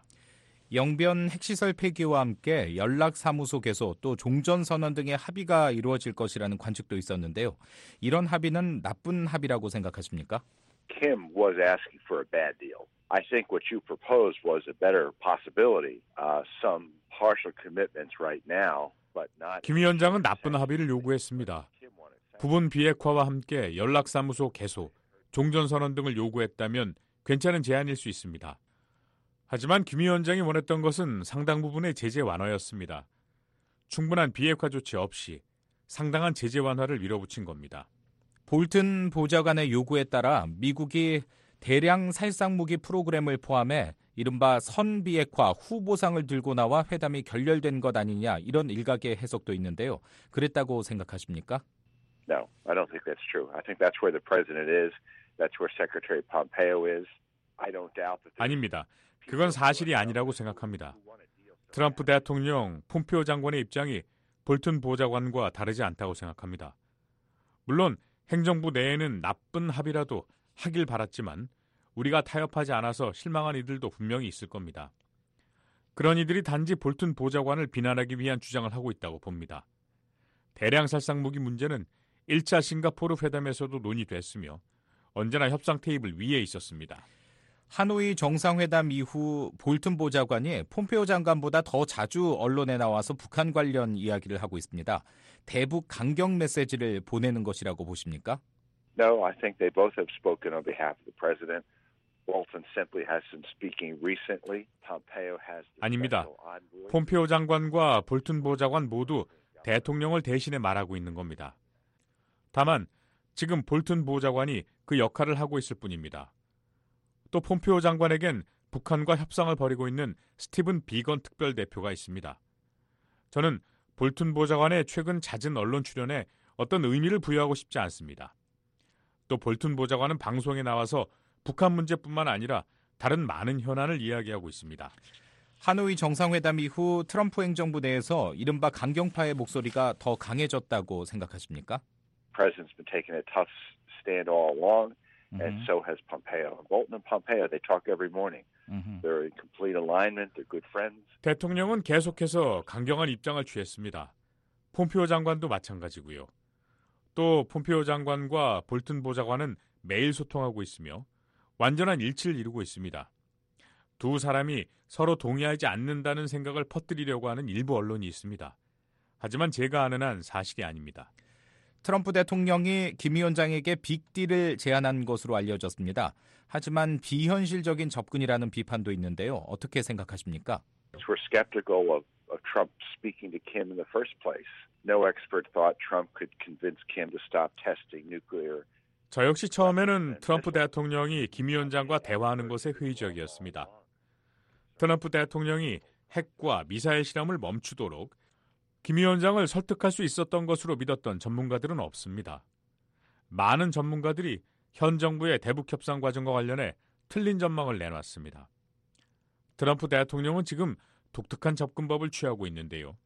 영변 핵시설 폐기와 함께 연락사무소 개소 또 종전선언 등의 합의가 이루어질 것이라는 관측도 있었는데요. 이런 합의는 나쁜 합의라고 생각하십니까? Kim was asking for a bad deal. I think what you proposed was a better possibility. Uh, some partial commitments right now, but not. 김 위원장은 나쁜 합의를 요구했습니다. 부분 비핵화와 함께 연락사무소 개소, 종전선언 등을 요구했다면 괜찮은 제안일 수 있습니다. 하지만 김 위원장이 원했던 것은 상당 부분의 제재 완화였습니다. 충분한 비핵화 조치 없이 상당한 제재 완화를 밀어붙인 겁니다. 볼튼 보좌관의 요구에 따라 미국이 대량 살상무기 프로그램을 포함해 이른바 선비핵화 후보상을 들고 나와 회담이 결렬된 것 아니냐 이런 일각의 해석도 있는데요. 그랬다고 생각하십니까? No, I don't think that's true. I think that's where the president is. That's where Secretary Pompeo is. I don't doubt that. 아닙니다. 그건 사실이 아니라고 생각합니다. 트럼프 대통령, 폼페이오 장관의 입장이 볼튼 보좌관과 다르지 않다고 생각합니다. 물론 행정부 내에는 나쁜 합의라도 하길 바랐지만 우리가 타협하지 않아서 실망한 이들도 분명히 있을 겁니다. 그런 이들이 단지 볼튼 보좌관을 비난하기 위한 주장을 하고 있다고 봅니다. 대량 살상무기 문제는 일 차 싱가포르 회담에서도 논의됐으며 언제나 협상 테이블 위에 있었습니다. 하노이 정상회담 이후 볼튼 보좌관이 폼페이오 장관보다 더 자주 언론에 나와서 북한 관련 이야기를 하고 있습니다. 대북 강경 메시지를 보내는 것이라고 보십니까? No, I think they both have spoken on behalf of the president. Bolton simply has been speaking recently. Pompeo has. 아닙니다. 폼페이오 장관과 볼튼 보좌관 모두 대통령을 대신해 말하고 있는 겁니다. 다만 지금 볼튼 보좌관이 그 역할을 하고 있을 뿐입니다. 또 폼페이오 장관에겐 북한과 협상을 벌이고 있는 스티븐 비건 특별대표가 있습니다. 저는 볼튼 보좌관의 최근 잦은 언론 출연에 어떤 의미를 부여하고 싶지 않습니다. 또 볼튼 보좌관은 방송에 나와서 북한 문제뿐만 아니라 다른 많은 현안을 이야기하고 있습니다. 하노이 정상회담 이후 트럼프 행정부 내에서 이른바 강경파의 목소리가 더 강해졌다고 생각하십니까? The president's been taking a tough stand all along, and so has Pompeo. Bolton and Pompeo, they talk every morning. They're in complete alignment. They're good friends. 대통령은 계속해서 강경한 입장을 취했습니다. 폼페이오 장관도 마찬가지고요. 또 폼페이오 장관과 볼튼 보좌관은 매일 소통하고 있으며 완전한 일치를 이루고 있습니다. 두 사람이 서로 동의하지 않는다는 생각을 퍼뜨리려고 하는 일부 언론이 있습니다. 하지만 제가 아는 한 사실이 아닙니다. 트럼프 대통령이 김 위원장에게 빅딜을 제안한 것으로 알려졌습니다. 하지만 비현실적인 접근이라는 비판도 있는데요. 어떻게 생각하십니까? We're skeptical of, of Trump speaking to Kim in the first place. No expert thought Trump could convince Kim to stop testing nuclear. 저 역시 처음에는 트럼프 대통령이 김 위원장과 대화하는 것에 회의적이었습니다. 트럼프 대통령이 핵과 미사일 실험을 멈추도록 김 위원장을 설득할 수 있었던 것으로 믿었던 전문가들은 없습니다. 많은 전문가들이 현 정부의 대북 협상 과정과 관련해 틀린 전망을 내놨습니다. 트럼프 대통령은 지금 독특한 접근법을 취하고 있는데요.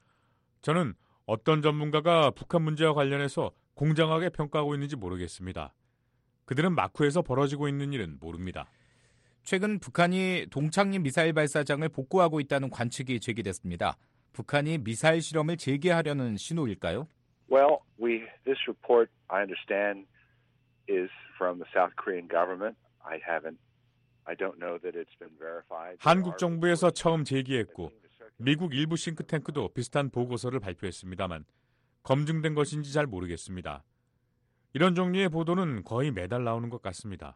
저는 어떤 전문가가 북한 문제와 관련해서 공정하게 평가하고 있는지 모르겠습니다. 그들은 마쿠에서 벌어지고 있는 일은 모릅니다. 최근 북한이 동창리 미사일 발사장을 복구하고 있다는 관측이 제기됐습니다. 북한이 미사일 실험을 재개하려는 신호일까요? Well, we this report I understand is from the South Korean government. I haven't I don't know that it's been verified. 한국 정부에서 처음 제기했고 미국 일부 싱크탱크도 비슷한 보고서를 발표했습니다만 검증된 것인지 잘 모르겠습니다. 이런 종류의 보도는 거의 매달 나오는 것 같습니다.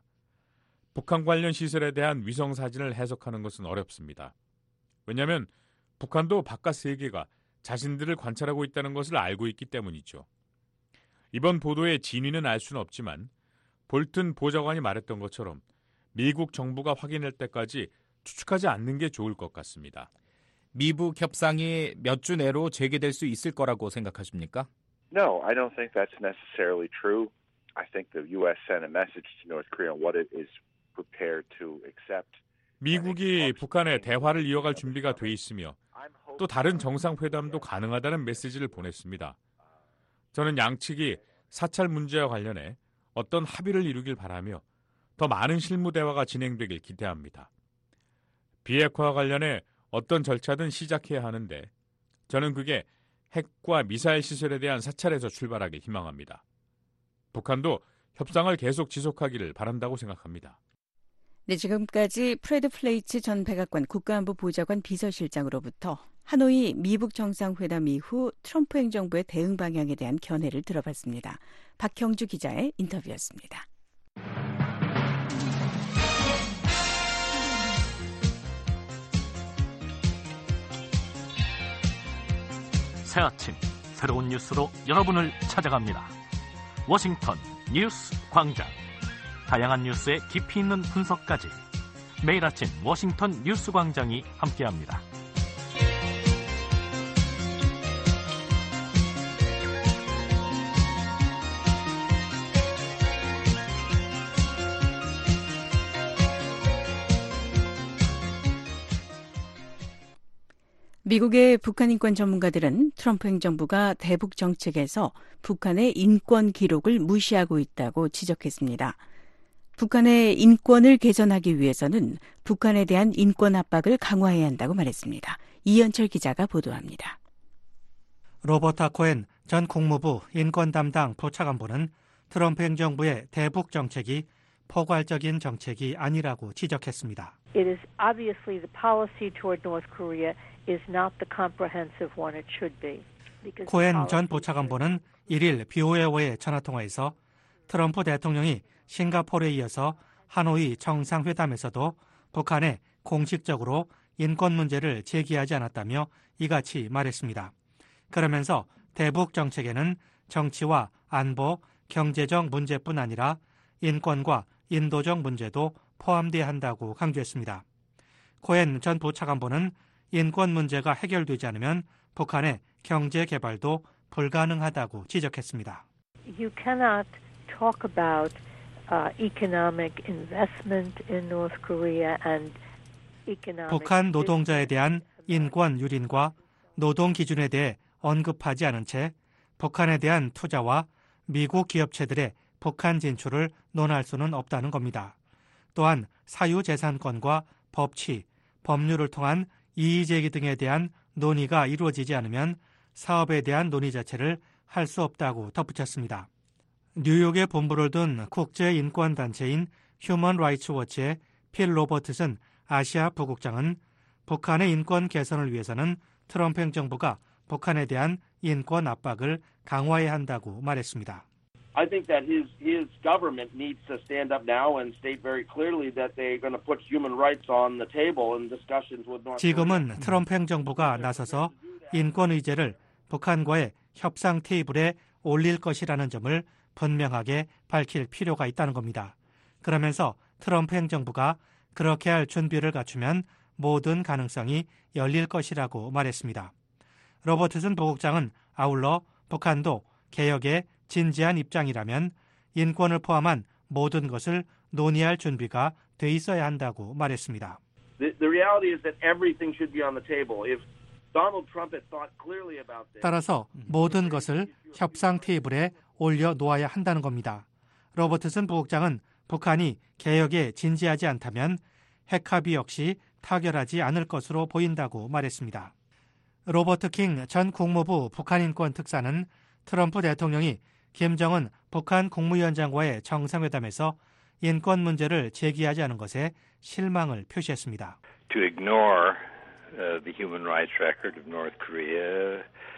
북한 관련 시설에 대한 위성 사진을 해석하는 것은 어렵습니다. 왜냐하면 북한도 바깥 세계가 자신들을 관찰하고 있다는 것을 알고 있기 때문이죠. 이번 보도의 진위는 알 수는 없지만 볼튼 보좌관이 말했던 것처럼 미국 정부가 확인할 때까지 추측하지 않는 게 좋을 것 같습니다. 미북 협상이 몇 주 내로 재개될 수 있을 거라고 생각하십니까? No, I don't think that's necessarily true. I think the U S sent a message to North Korea on what it is prepared to accept. 미국이 북한에 대화를 이어갈 준비가 돼 있으며 또 다른 정상회담도 가능하다는 메시지를 보냈습니다. 저는 양측이 사찰 문제와 관련해 어떤 합의를 이루길 바라며 더 많은 실무 대화가 진행되길 기대합니다. 비핵화와 관련해 어떤 절차든 시작해야 하는데 저는 그게 핵과 미사일 시설에 대한 사찰에서 출발하길 희망합니다. 북한도 협상을 계속 지속하기를 바란다고 생각합니다. 네, 지금까지 프레드 플레이츠 전 백악관 국가안보 보좌관 비서실장으로부터 하노이 미북 정상회담 이후 트럼프 행정부의 대응 방향에 대한 견해를 들어봤습니다. 박형주 기자의 인터뷰였습니다. 새 아침 새로운 뉴스로 여러분을 찾아갑니다. 워싱턴 뉴스 광장. 다양한 뉴스의 깊이 있는 분석까지 매일 아침 워싱턴 뉴스 광장이 함께합니다. 미국의 북한 인권 전문가들은 트럼프 행정부가 대북 정책에서 북한의 인권 기록을 무시하고 있다고 지적했습니다. 북한의 인권을 개선하기 위해서는 북한에 대한 인권 압박을 강화해야 한다고 말했습니다. 이현철 기자가 보도합니다. 로버타 코엔 전 국무부 인권 담당 부차관보는 트럼프 행정부의 대북 정책이 포괄적인 정책이 아니라고 지적했습니다. It is obviously the policy toward North Korea is not the comprehensive one it should be. 코엔 전 부차관보는 일 일 비오에오의 전화통화에서 트럼프 대통령이 싱가포르에 이어서 하노이 정상회담에서도 북한에 공식적으로 인권 문제를 제기하지 않았다며 이같이 말했습니다. 그러면서 대북 정책에는 정치와 안보, 경제적 문제뿐 아니라 인권과 인도적 문제도 포함돼야 한다고 강조했습니다. 코엔 전 부차관보는 인권 문제가 해결되지 않으면 북한의 경제 개발도 불가능하다고 지적했습니다. You cannot talk about uh, economic investment in North Korea and economic 북한 노동자에 대한 인권 유린과 노동 기준에 대해 언급하지 않은 채 북한에 대한 투자와 미국 기업체들의 북한 진출을 논할 수는 없다는 겁니다. 또한 사유재산권과 법치, 법률을 통한 이의제기 등에 대한 논의가 이루어지지 않으면 사업에 대한 논의 자체를 할 수 없다고 덧붙였습니다. 뉴욕에 본부를 둔 국제인권단체인 휴먼 라이츠 워치의 필 로버트슨 아시아 부국장은 북한의 인권 개선을 위해서는 트럼프 행정부가 북한에 대한 인권 압박을 강화해야 한다고 말했습니다. I think that his his government needs to stand up now and state very clearly that they're going to put human rights on the table in discussions with North Korea. 지금은 트럼프 행정부가 나서서 인권 의제를 북한과의 협상 테이블에 올릴 것이라는 점을 분명하게 밝힐 필요가 있다는 겁니다. 그러면서 트럼프 행정부가 그렇게 할 준비를 갖추면 모든 가능성이 열릴 것이라고 말했습니다. 로버트슨 부국장은 아울러 북한도 개혁에 진지한 입장이라면 인권을 포함한 모든 것을 논의할 준비가 돼 있어야 한다고 말했습니다. The, the reality is that everything should be on the table. If Donald Trump had thought clearly about this. 따라서 모든 것을 협상 테이블에 올려 놓아야 한다는 겁니다. 로버트슨 부국장은 북한이 개혁에 진지하지 않다면 핵합의 역시 타결하지 않을 것으로 보인다고 말했습니다. 로버트 킹 전 국무부 북한인권 특사는 트럼프 대통령이 김정은 북한 국무위원장과의 정상회담에서 인권 문제를 제기하지 않은 것에 실망을 표시했습니다. To ignore uh, the human rights record of North Korea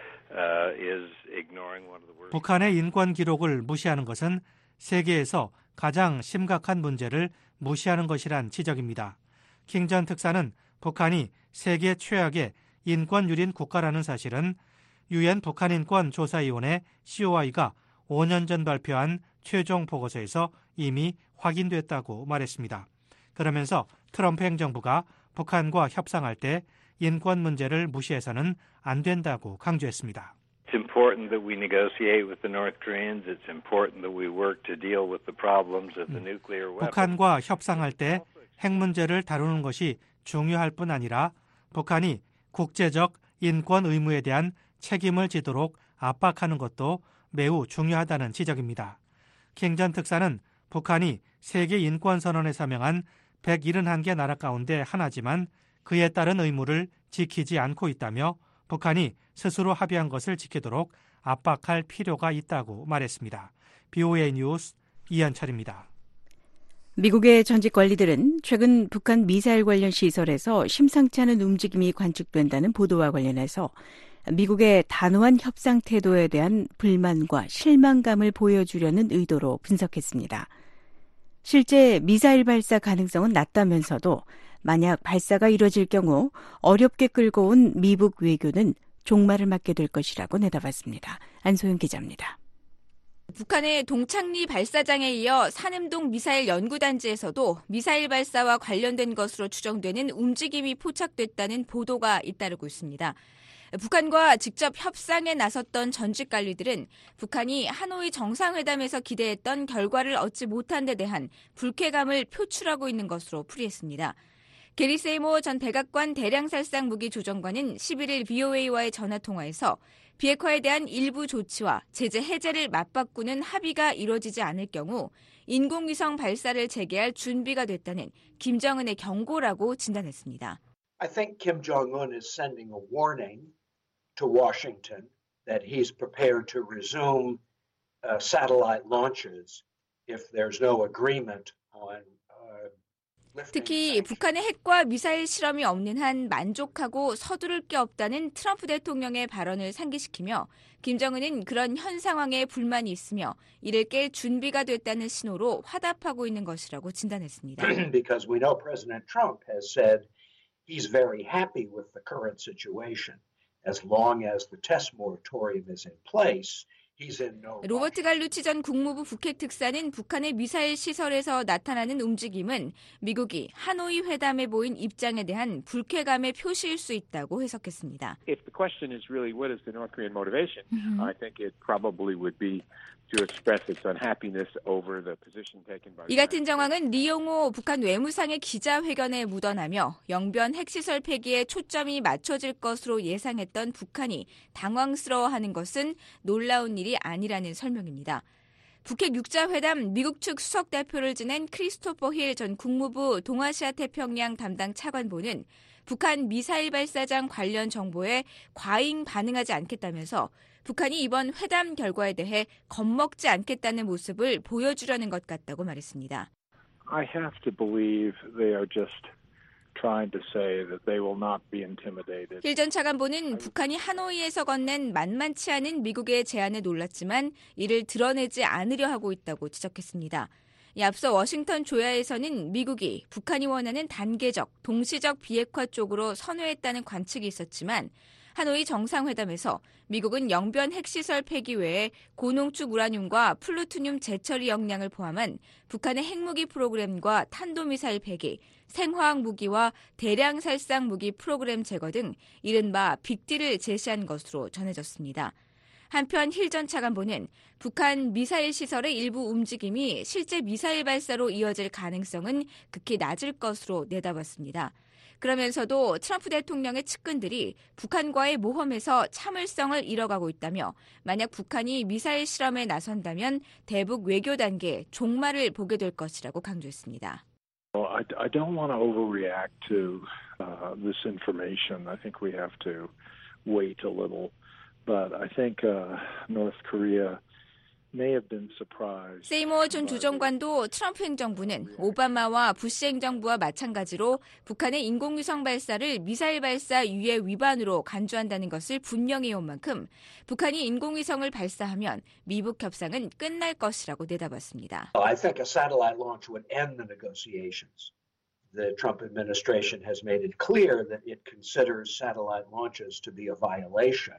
uh, is ignoring one of the worst. 북한의 인권 기록을 무시하는 것은 세계에서 가장 심각한 문제를 무시하는 것이란 지적입니다. 킹 전 특사는 북한이 세계 최악의 인권 유린 국가라는 사실은 유엔 북한인권조사위원회 씨오아이가 오 년 전 발표한 최종 보고서에서 이미 확인됐다고 말했습니다. 그러면서 트럼프 행정부가 북한과 협상할 때 인권 문제를 무시해서는 안 된다고 강조했습니다. It's important that we negotiate with the North Koreans. It's important that we work to deal with the problems of the nuclear weapons. 북한과 협상할 때 핵 문제를 다루는 것이 중요할 뿐 아니라 북한이 국제적 인권 의무에 대한 책임을 지도록 압박하는 것도 매우 중요하다는 지적입니다. 킹 전 특사는 북한이 세계 인권선언에 서명한 백칠십일 개 나라 가운데 하나지만 그에 따른 의무를 지키지 않고 있다며 북한이 스스로 합의한 것을 지키도록 압박할 필요가 있다고 말했습니다. 비오에이 뉴스 이현철입니다. 미국의 전직 관리들은 최근 북한 미사일 관련 시설에서 심상치 않은 움직임이 관측된다는 보도와 관련해서 미국의 단호한 협상 태도에 대한 불만과 실망감을 보여주려는 의도로 분석했습니다. 실제 미사일 발사 가능성은 낮다면서도 만약 발사가 이뤄질 경우 어렵게 끌고 온 미북 외교는 종말을 맞게 될 것이라고 내다봤습니다. 안소영 기자입니다. 북한의 동창리 발사장에 이어 산음동 미사일 연구단지에서도 미사일 발사와 관련된 것으로 추정되는 움직임이 포착됐다는 보도가 잇따르고 있습니다. 북한과 직접 협상에 나섰던 전직 관리들은 북한이 하노이 정상회담에서 기대했던 결과를 얻지 못한 데 대한 불쾌감을 표출하고 있는 것으로 풀이했습니다. 게리 세이모 전 백악관 대량살상 무기 조정관은 십일 일 비오에이와의 전화통화에서 비핵화에 대한 일부 조치와 제재 해제를 맞바꾸는 합의가 이뤄지지 않을 경우 인공위성 발사를 재개할 준비가 됐다는 김정은의 경고라고 진단했습니다. I think Kim Jong-un is sending a warning to Washington that he's prepared to resume uh, satellite launches if there's no agreement on uh, 특히 북한의 핵과 미사일 실험이 없는 한 만족하고 서두를 게 없다는 트럼프 대통령의 발언을 상기시키며 김정은은 그런 현 상황에 불만이 있으며 이를 깰 준비가 됐다는 신호로 화답하고 있는 것이라고 진단했습니다. Because we know President Trump has said he's very happy with the current situation as long as the test moratorium is in place. 로버트 갈루치 전 국무부 북핵 특사는 북한의 미사일 시설에서 나타나는 움직임은 미국이 하노이 회담에 보인 입장에 대한 불쾌감의 표시일 수 있다고 해석했습니다. If the question is really what is the North Korean motivation, mm-hmm. I think it probably would be to express its unhappiness over the position taken by. 이 같은 정황은 리용호 북한 외무상의 기자회견에 묻어나며 영변 핵시설 폐기에 초점이 맞춰질 것으로 예상했던 북한이 당황스러워하는 것은 놀라운 일이 아니라는 설명입니다. 북핵 육자회담 미국 측 수석대표를 지낸 크리스토퍼 힐 전 국무부 동아시아 태평양 담당 차관보는 북한 미사일 발사장 관련 정보에 과잉 반응하지 않겠다면서 북한이 이번 회담 결과에 대해 겁먹지 않겠다는 모습을 보여주려는 것 같다고 말했습니다. I have to believe they are just trying to say that they will not be intimidated. 힐 전 차관보는 북한이 하노이에서 건넨 만만치 않은 미국의 제안에 놀랐지만 이를 드러내지 않으려 하고 있다고 지적했습니다. 앞서 워싱턴 조야에서는 미국이 북한이 원하는 단계적, 동시적 비핵화 쪽으로 선회했다는 관측이 있었지만 하노이 정상회담에서 미국은 영변 핵시설 폐기 외에 고농축 우라늄과 플루토늄 재처리 역량을 포함한 북한의 핵무기 프로그램과 탄도미사일 폐기, 생화학 무기와 대량 살상 무기 프로그램 제거 등 이른바 빅딜을 제시한 것으로 전해졌습니다. 한편 힐 전 차관보는 북한 미사일 시설의 일부 움직임이 실제 미사일 발사로 이어질 가능성은 극히 낮을 것으로 내다봤습니다. 그러면서도 트럼프 대통령의 측근들이 북한과의 모험에서 참을성을 잃어가고 있다며 만약 북한이 미사일 실험에 나선다면 대북 외교 단계에 종말을 보게 될 것이라고 강조했습니다. Well, I, I don't want to overreact to uh, this information. I think we have to wait a little. But I think uh, North Korea may have been surprised. 세이모 전 주정관도 트럼프 행정부는 오바마와 부시 행정부와 마찬가지로 북한의 인공위성 발사를 미사일 발사 유예 위반으로 간주한다는 것을 분명히 해온 만큼 북한이 인공위성을 발사하면 미북 협상은 끝날 것이라고 내다봤습니다. I think a satellite launch would end the negotiations. The Trump administration has made it clear that it considers satellite launches to be a violation.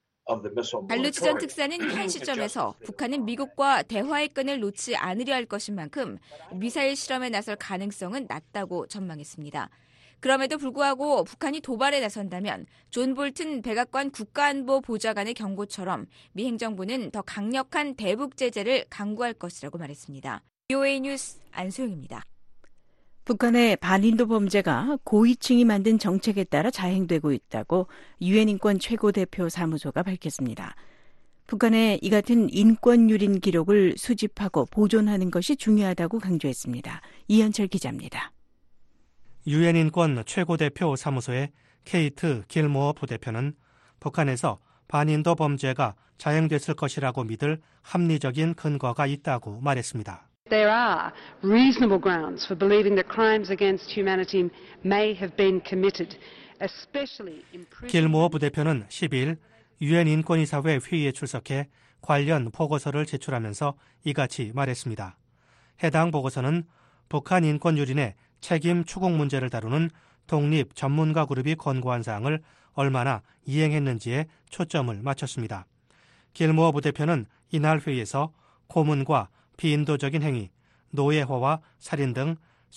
갈루치 전 특사는 현 시점에서 북한은 미국과 대화의 끈을 놓지 않으려 할 것인 만큼 미사일 실험에 나설 가능성은 낮다고 전망했습니다. 그럼에도 불구하고 북한이 도발에 나선다면 존 볼튼 백악관 국가안보보좌관의 경고처럼 미 행정부는 더 강력한 대북 제재를 강구할 것이라고 말했습니다. 비오에이 뉴스 안소영입니다. 북한의 반인도 범죄가 고위층이 만든 정책에 따라 자행되고 있다고 유엔 인권 최고대표 사무소가 밝혔습니다. 북한의 이 같은 인권 유린 기록을 수집하고 보존하는 것이 중요하다고 강조했습니다. 이현철 기자입니다. 유엔 인권 최고대표 사무소의 케이트 길모어 부대표는 북한에서 반인도 범죄가 자행됐을 것이라고 믿을 합리적인 근거가 있다고 말했습니다. There are reasonable grounds for believing that crimes against humanity may have been committed, especially in prison. 길모어 부대표는 십이일 유엔 인권이사회 회의에 출석해 관련 보고서를 제출하면서 이같이 말했습니다. 해당 보고서는 북한 인권 유린의 책임 추궁 문제를 다루는 독립 전문가 그룹이 권고한 사항을 얼마나 이행했는지에 초점을 맞췄습니다. 길모어 부대표는 이날 회의에서 고문과 비인도적인 행위, 노예화와 살인 등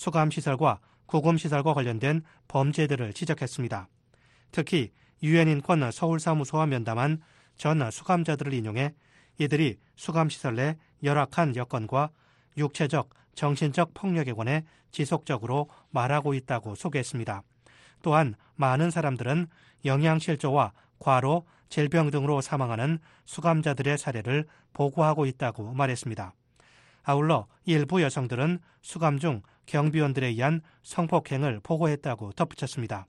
수감시설과 구금시설과 관련된 범죄들을 지적했습니다. 특히 유엔 인권 서울사무소와 면담한 전 수감자들을 인용해 이들이 수감시설 내 열악한 여건과 육체적, 정신적 폭력에 관해 지속적으로 말하고 있다고 소개했습니다. 또한 많은 사람들은 영양실조와 과로, 질병 등으로 사망하는 수감자들의 사례를 보고하고 있다고 말했습니다. 아울러 일부 여성들은 수감 중 경비원들에 의한 성폭행을 보고했다고 덧붙였습니다.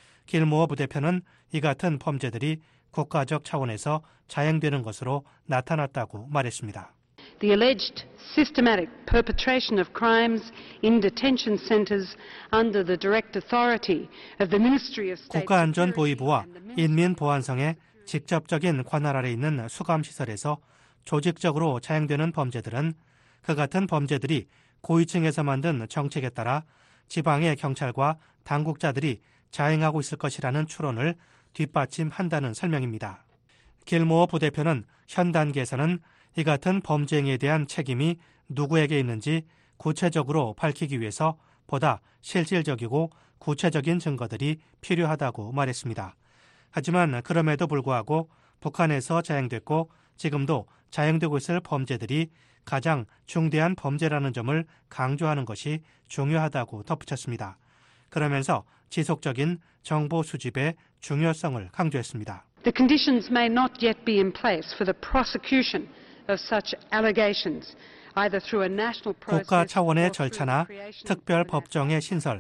길모어 부대표는 이 같은 범죄들이 국가적 차원에서 자행되는 것으로 나타났다고 말했습니다. The alleged systematic perpetration of crimes in detention centers under the direct authority of the Ministry of State 국가안전보위부와 인민보안성의 직접적인 관할 아래 있는 수감시설에서 조직적으로 자행되는 범죄들은 그 같은 범죄들이 고위층에서 만든 정책에 따라 지방의 경찰과 당국자들이 자행하고 있을 것이라는 추론을 뒷받침한다는 설명입니다. 길모어 부대표는 현 단계에서는 이 같은 범죄 행위에 대한 책임이 누구에게 있는지 구체적으로 밝히기 위해서 보다 실질적이고 구체적인 증거들이 필요하다고 말했습니다. 하지만 그럼에도 불구하고 북한에서 자행됐고 지금도 자행되고 있을 범죄들이 가장 중대한 범죄라는 점을 강조하는 것이 중요하다고 덧붙였습니다. 그러면서 지속적인 정보 수집의 중요성을 강조했습니다. The conditions may not yet be in place for the prosecution of such allegations, either through a national process. 국가 차원의 절차나 특별 법정의 신설,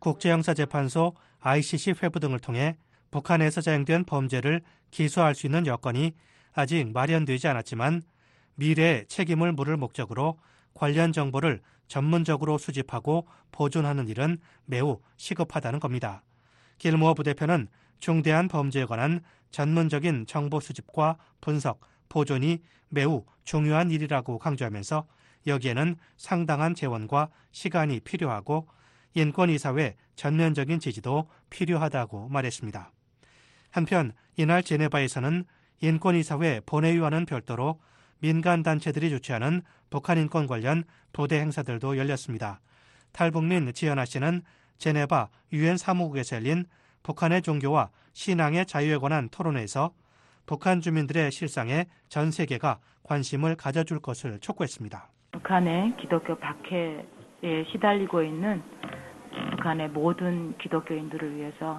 국제형사재판소 아이씨씨 회부 등을 통해 북한에서 자행된 범죄를 기소할 수 있는 여건이 아직 마련되지 않았지만 미래의 책임을 물을 목적으로 관련 정보를 전문적으로 수집하고 보존하는 일은 매우 시급하다는 겁니다. 길모어 부대표는 중대한 범죄에 관한 전문적인 정보 수집과 분석, 보존이 매우 중요한 일이라고 강조하면서 여기에는 상당한 재원과 시간이 필요하고 인권이사회 전면적인 지지도 필요하다고 말했습니다. 한편 이날 제네바에서는 인권이사회 본회의와는 별도로 민간단체들이 주최하는 북한 인권 관련 부대 행사들도 열렸습니다. 탈북민 지연아 씨는 제네바 유엔 사무국에서 열린 북한의 종교와 신앙의 자유에 관한 토론회에서 북한 주민들의 실상에 전 세계가 관심을 가져줄 것을 촉구했습니다. 북한의 기독교 박해에 시달리고 있는 북한의 모든 기독교인들을 위해서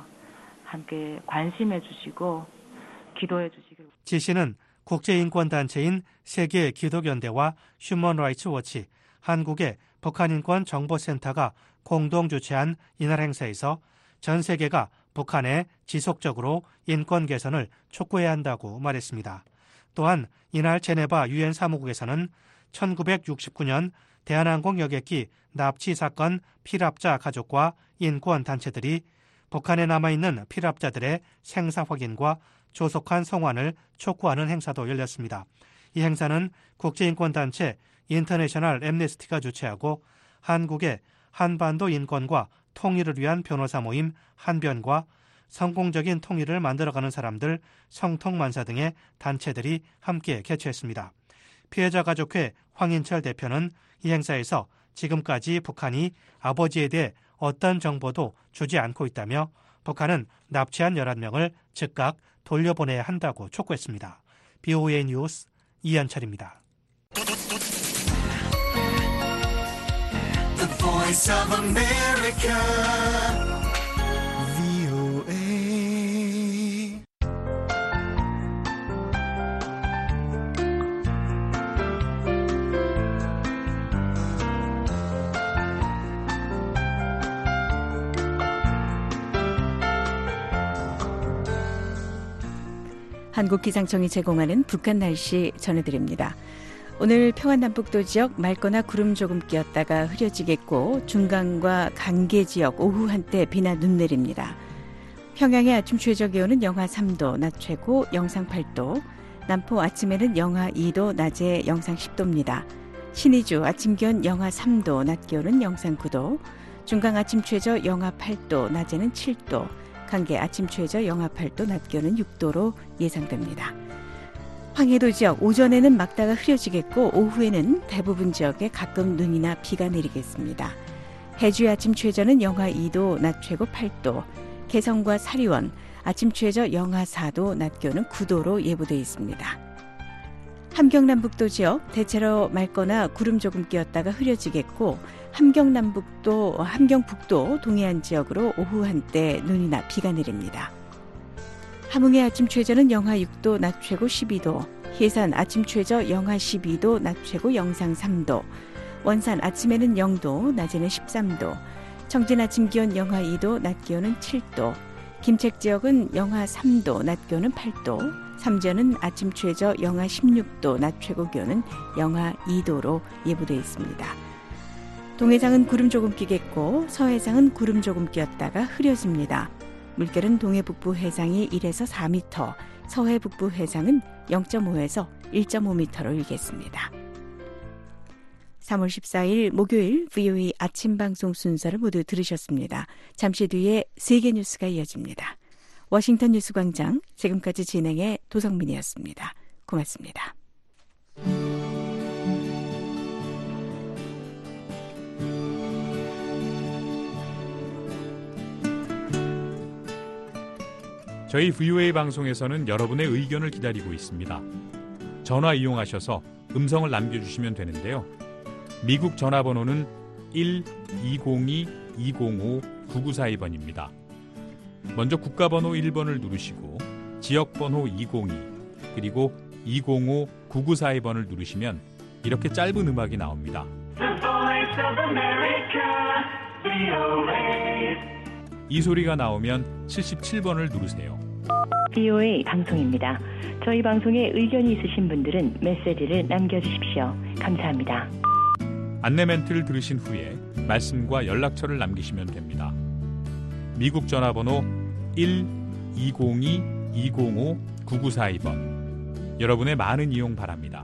함께 관심해 주시고 기도해 주시길. 지 씨는 국제인권단체인 세계기독연대와 휴먼라이츠 워치, 한국의 북한인권정보센터가 공동 주최한 이날 행사에서 전 세계가 북한에 지속적으로 인권 개선을 촉구해야 한다고 말했습니다. 또한 이날 제네바 유엔 사무국에서는 천구백육십구 년 대한항공 여객기 납치 사건 피랍자 가족과 인권 단체들이 북한에 남아있는 피랍자들의 생사 확인과 조속한 송환을 촉구하는 행사도 열렸습니다. 이 행사는 국제인권단체 인터내셔널 엠네스티가 주최하고 한국의 한반도 인권과 통일을 위한 변호사 모임 한변과 성공적인 통일을 만들어가는 사람들 성통만사 등의 단체들이 함께 개최했습니다. 피해자 가족회 황인철 대표는 이 행사에서 지금까지 북한이 아버지에 대해 어떤 정보도 주지 않고 있다며 북한은 납치한 열한 명을 즉각 돌려보내야 한다고 촉구했습니다. 비오에이 뉴스 이현철입니다. The Voice of America, 브이오에이 한국기상청이 제공하는 북한 날씨 전해드립니다. 오늘 평안남북도 지역 맑거나 구름 조금 끼었다가 흐려지겠고 중간과 간계 지역 오후 한때 비나 눈 내립니다. 평양의 아침 최저 기온은 영하 삼 도, 낮 최고 영상 팔 도, 남포 아침에는 영하 이 도, 낮에 영상 십 도입니다. 신의주 아침 기온 영하 삼 도, 낮 기온은 영상 구 도, 중강 아침 최저 영하 팔 도, 낮에는 칠 도, 간계 아침 최저 영하 팔 도, 낮 기온은 육 도로 예상됩니다. 황해도 지역 오전에는 막다가 흐려지겠고 오후에는 대부분 지역에 가끔 눈이나 비가 내리겠습니다. 해주의 아침 최저는 영하 이 도, 낮 최고 팔 도, 개성과 사리원 아침 최저 영하 사 도, 낮 기온은 구 도로 예보되어 있습니다. 함경남북도 지역 대체로 맑거나 구름 조금 끼었다가 흐려지겠고 함경남북도, 함경북도 동해안 지역으로 오후 한때 눈이나 비가 내립니다. 함흥의 아침 최저는 영하 육 도, 낮 최고 십이 도, 해산 아침 최저 영하 십이 도, 낮 최고 영상 삼 도, 원산 아침에는 영 도, 낮에는 십삼 도, 청진 아침 기온 영하 이 도, 낮 기온은 칠 도, 김책 지역은 영하 삼 도, 낮 기온은 팔 도, 삼전은 아침 최저 영하 십육 도, 낮 최고 기온은 영하 이 도로 예보되어 있습니다. 동해상은 구름 조금 끼겠고 서해상은 구름 조금 끼었다가 흐려집니다. 물결은 동해 북부 해상이 일에서 사 미터, 서해 북부 해상은 영 점 오에서 일 점 오 미터로 일겠습니다. 삼월 십사일 목요일 브이오에이 아침 방송 순서를 모두 들으셨습니다. 잠시 뒤에 세계 뉴스가 이어집니다. 워싱턴 뉴스광장 지금까지 진행의 도성민이었습니다. 고맙습니다. 저희 브이오에이 방송에서는 여러분의 의견을 기다리고 있습니다. 전화 이용하셔서 음성을 남겨주시면 되는데요. 미국 전화번호는 일 이공이 이공오 구구사이 번입니다. 먼저 국가번호 일 번을 누르시고 지역번호 이공이 그리고 이공오 구구사이 번을 누르시면 이렇게 짧은 음악이 나옵니다. 이 소리가 나오면 칠십칠 번을 누르세요. 브이오에이 방송입니다. 저희 방송에 의견이 있으신 분들은 메시지를 남겨주십시오. 감사합니다. 안내 멘트를 들으신 후에 말씀과 연락처를 남기시면 됩니다. 미국 전화번호 일 이공이 이공오 구구사이 번 여러분의 많은 이용 바랍니다.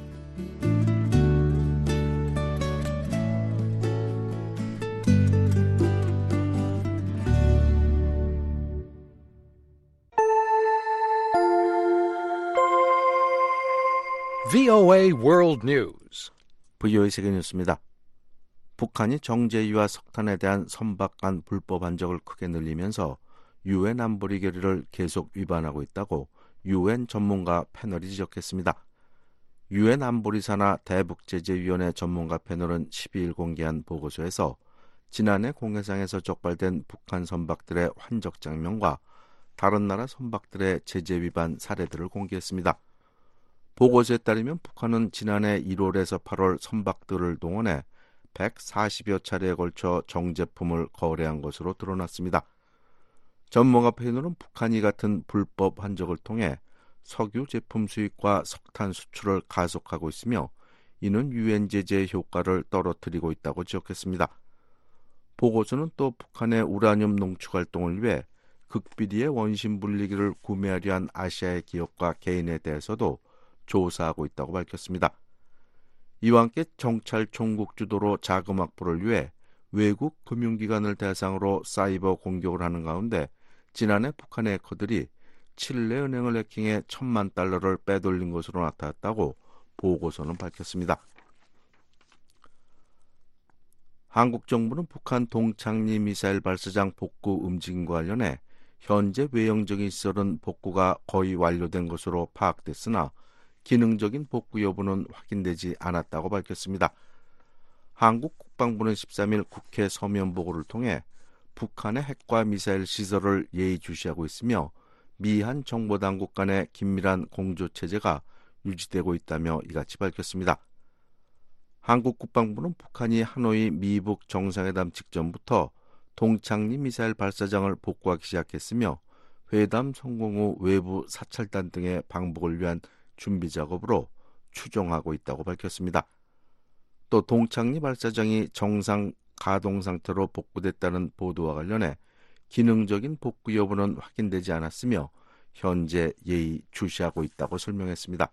브이오에이 World News. 브이오에이 세계 뉴스입니다. 북한이 정제유와 석탄에 대한 선박간 불법 한적을 크게 늘리면서 유엔 안보리 결의를 계속 위반하고 있다고 유엔 전문가 패널이 지적했습니다. 유엔 안보리사나 대북제재위원회 전문가 패널은 십이일 공개한 보고서에서 지난해 공해상에서 적발된 북한 선박들의 환적 장면과 다른 나라 선박들의 제재 위반 사례들을 공개했습니다. 보고서에 따르면 북한은 지난해 일월에서 팔월 선박들을 동원해 백사십여 차례에 걸쳐 정제품을 거래한 것으로 드러났습니다. 전문가 패널은 북한이 같은 불법 한적을 통해 석유 제품 수입과 석탄 수출을 가속하고 있으며 이는 유엔 제재의 효과를 떨어뜨리고 있다고 지적했습니다. 보고서는 또 북한의 우라늄 농축 활동을 위해 극비리의 원심 분리기를 구매하려 한 아시아의 기업과 개인에 대해서도 조사하고 있다고 밝혔습니다. 이와 함께 정찰 총국 주도로 자금 확보를 위해 외국 금융기관을 대상으로 사이버 공격을 하는 가운데 지난해 북한의 해커들이 칠레 은행을 해킹해 천만 달러를 빼돌린 것으로 나타났다고 보고서는 밝혔습니다. 한국 정부는 북한 동창리 미사일 발사장 복구 움직임과 관련해 현재 외형적인 시설은 복구가 거의 완료된 것으로 파악됐으나 기능적인 복구 여부는 확인되지 않았다고 밝혔습니다. 한국 국방부는 십삼일 국회 서면 보고를 통해 북한의 핵과 미사일 시설을 예의주시하고 있으며 미한 정보당국 간의 긴밀한 공조체제가 유지되고 있다며 이같이 밝혔습니다. 한국 국방부는 북한이 하노이 미북 정상회담 직전부터 동창리 미사일 발사장을 복구하기 시작했으며 회담 성공 후 외부 사찰단 등의 방북을 위한 준비 작업으로 추종하고 있다고 밝혔습니다. 또 동창리 발사장이 정상 가동 상태로 복구됐다는 보도와 관련해 기능적인 복구 여부는 확인되지 않았으며 현재 예의주시하고 있다고 설명했습니다.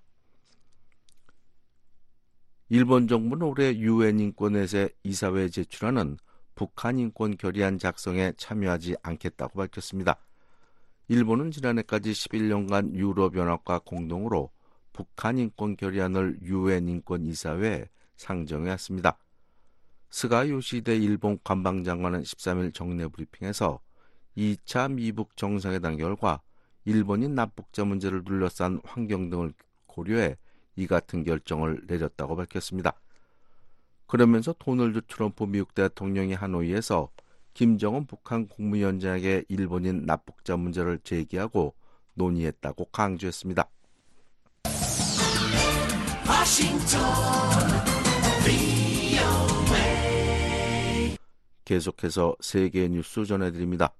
일본 정부는 올해 유엔 인권회의 이사회에 제출하는 북한 인권 결의안 작성에 참여하지 않겠다고 밝혔습니다. 일본은 지난해까지 십일 년간 유럽연합과 공동으로 북한 인권 결의안을 유엔 인권 이사회에 상정해왔습니다. 스가 요시히데 일본 관방장관은 십삼 일 정례 브리핑에서 이 차 미북 정상회담 결과 일본이 납북자 문제를 둘러싼 환경 등을 고려해 이 같은 결정을 내렸다고 밝혔습니다. 그러면서 도널드 트럼프 미국 대통령이 하노이에서 김정은 북한 국무위원장에게 일본인 납북자 문제를 제기하고 논의했다고 강조했습니다. 계속해서 세계 뉴스 전해드립니다.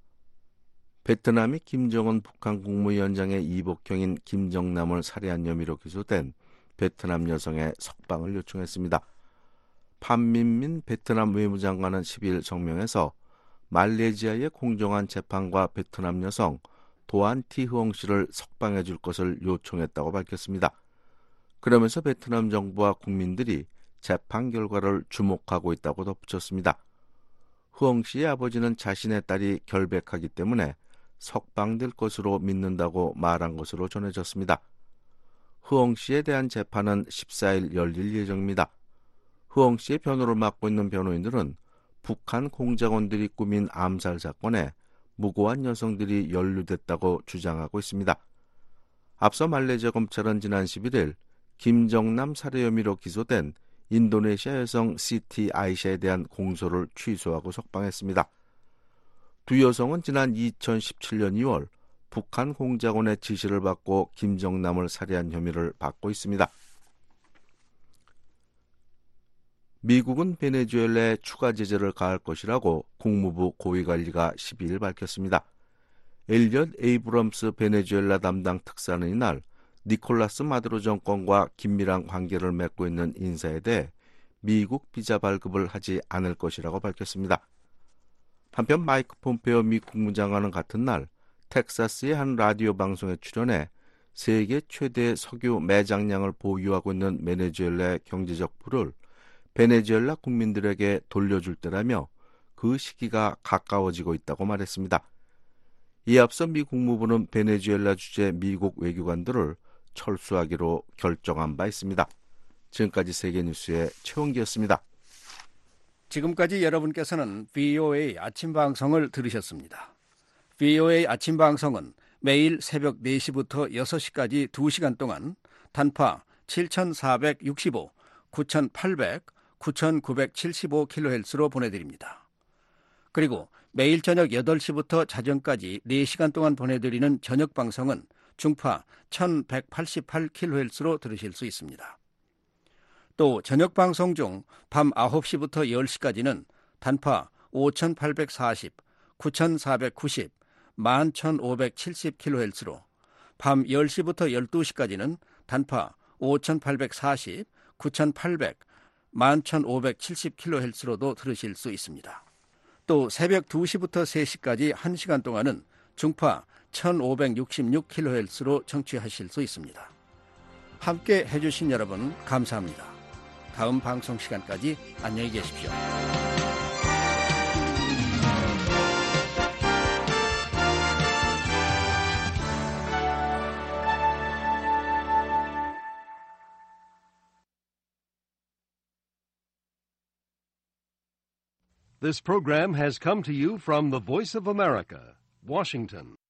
베트남이 김정은 북한 국무위원장의 이복형인 김정남을 살해한 혐의로 기소된 베트남 여성의 석방을 요청했습니다. 판민민 베트남 외무장관은 십이 일 성명에서 말레이시아의 공정한 재판과 베트남 여성 도안 티 흐엉 씨를 석방해 줄 것을 요청했다고 밝혔습니다. 그러면서 베트남 정부와 국민들이 재판 결과를 주목하고 있다고 덧붙였습니다. 흐엉 씨의 아버지는 자신의 딸이 결백하기 때문에 석방될 것으로 믿는다고 말한 것으로 전해졌습니다. 흐엉 씨에 대한 재판은 십사 일 열릴 예정입니다. 흐엉 씨의 변호를 맡고 있는 변호인들은 북한 공작원들이 꾸민 암살 사건에 무고한 여성들이 연루됐다고 주장하고 있습니다. 앞서 말레이시아 검찰은 지난 십일 일 김정남 살해 혐의로 기소된 인도네시아 여성 시티 아이샤에 대한 공소를 취소하고 석방했습니다. 두 여성은 지난 이천십칠 년 이월 북한 공작원의 지시를 받고 김정남을 살해한 혐의를 받고 있습니다. 미국은 베네수엘라에 추가 제재를 가할 것이라고 국무부 고위관리가 십이 일 밝혔습니다. 엘리엇 에이브럼스 베네수엘라 담당 특사는 이날 니콜라스 마두로 정권과 긴밀한 관계를 맺고 있는 인사에 대해 미국 비자 발급을 하지 않을 것이라고 밝혔습니다. 한편 마이크 폼페오 미 국무장관은 같은 날 텍사스의 한 라디오 방송에 출연해 세계 최대 석유 매장량을 보유하고 있는 베네수엘라의 경제적 부를 베네수엘라 국민들에게 돌려줄 때라며 그 시기가 가까워지고 있다고 말했습니다. 이에 앞서 미 국무부는 베네수엘라 주재 미국 외교관들을 철수하기로 결정한 바 있습니다. 지금까지 세계뉴스의 최원기였습니다. 지금까지 여러분께서는 브이오에이 아침 방송을 들으셨습니다. 브이오에이 아침 방송은 매일 새벽 네 시부터 여섯 시까지 두 시간 동안 단파 칠천사백육십오, 구천팔백, 구천구백칠십오 킬로헤르츠로 보내드립니다. 그리고 매일 저녁 여덟 시부터 자정까지 네 시간 동안 보내드리는 저녁 방송은 중파 천백팔십팔 킬로헤르츠로 들으실 수 있습니다. 또 저녁 방송 중 밤 아홉 시부터 열 시까지는 단파 오천팔백사십, 구천사백구십, 만 천오백칠십 킬로헤르츠로 밤 열 시부터 열두 시까지는 단파 오천팔백사십, 구천팔백, 만 천오백칠십 킬로헤르츠로도 들으실 수 있습니다. 또 새벽 두 시부터 세 시까지 한 시간 동안은 중파 천오백육십육 킬로헤르츠로 청취하실 수 있습니다. 함께 해주신 여러분 감사합니다. 다음 방송 시간까지 안녕히 계십시오. This program has come to you from the Voice of America, Washington.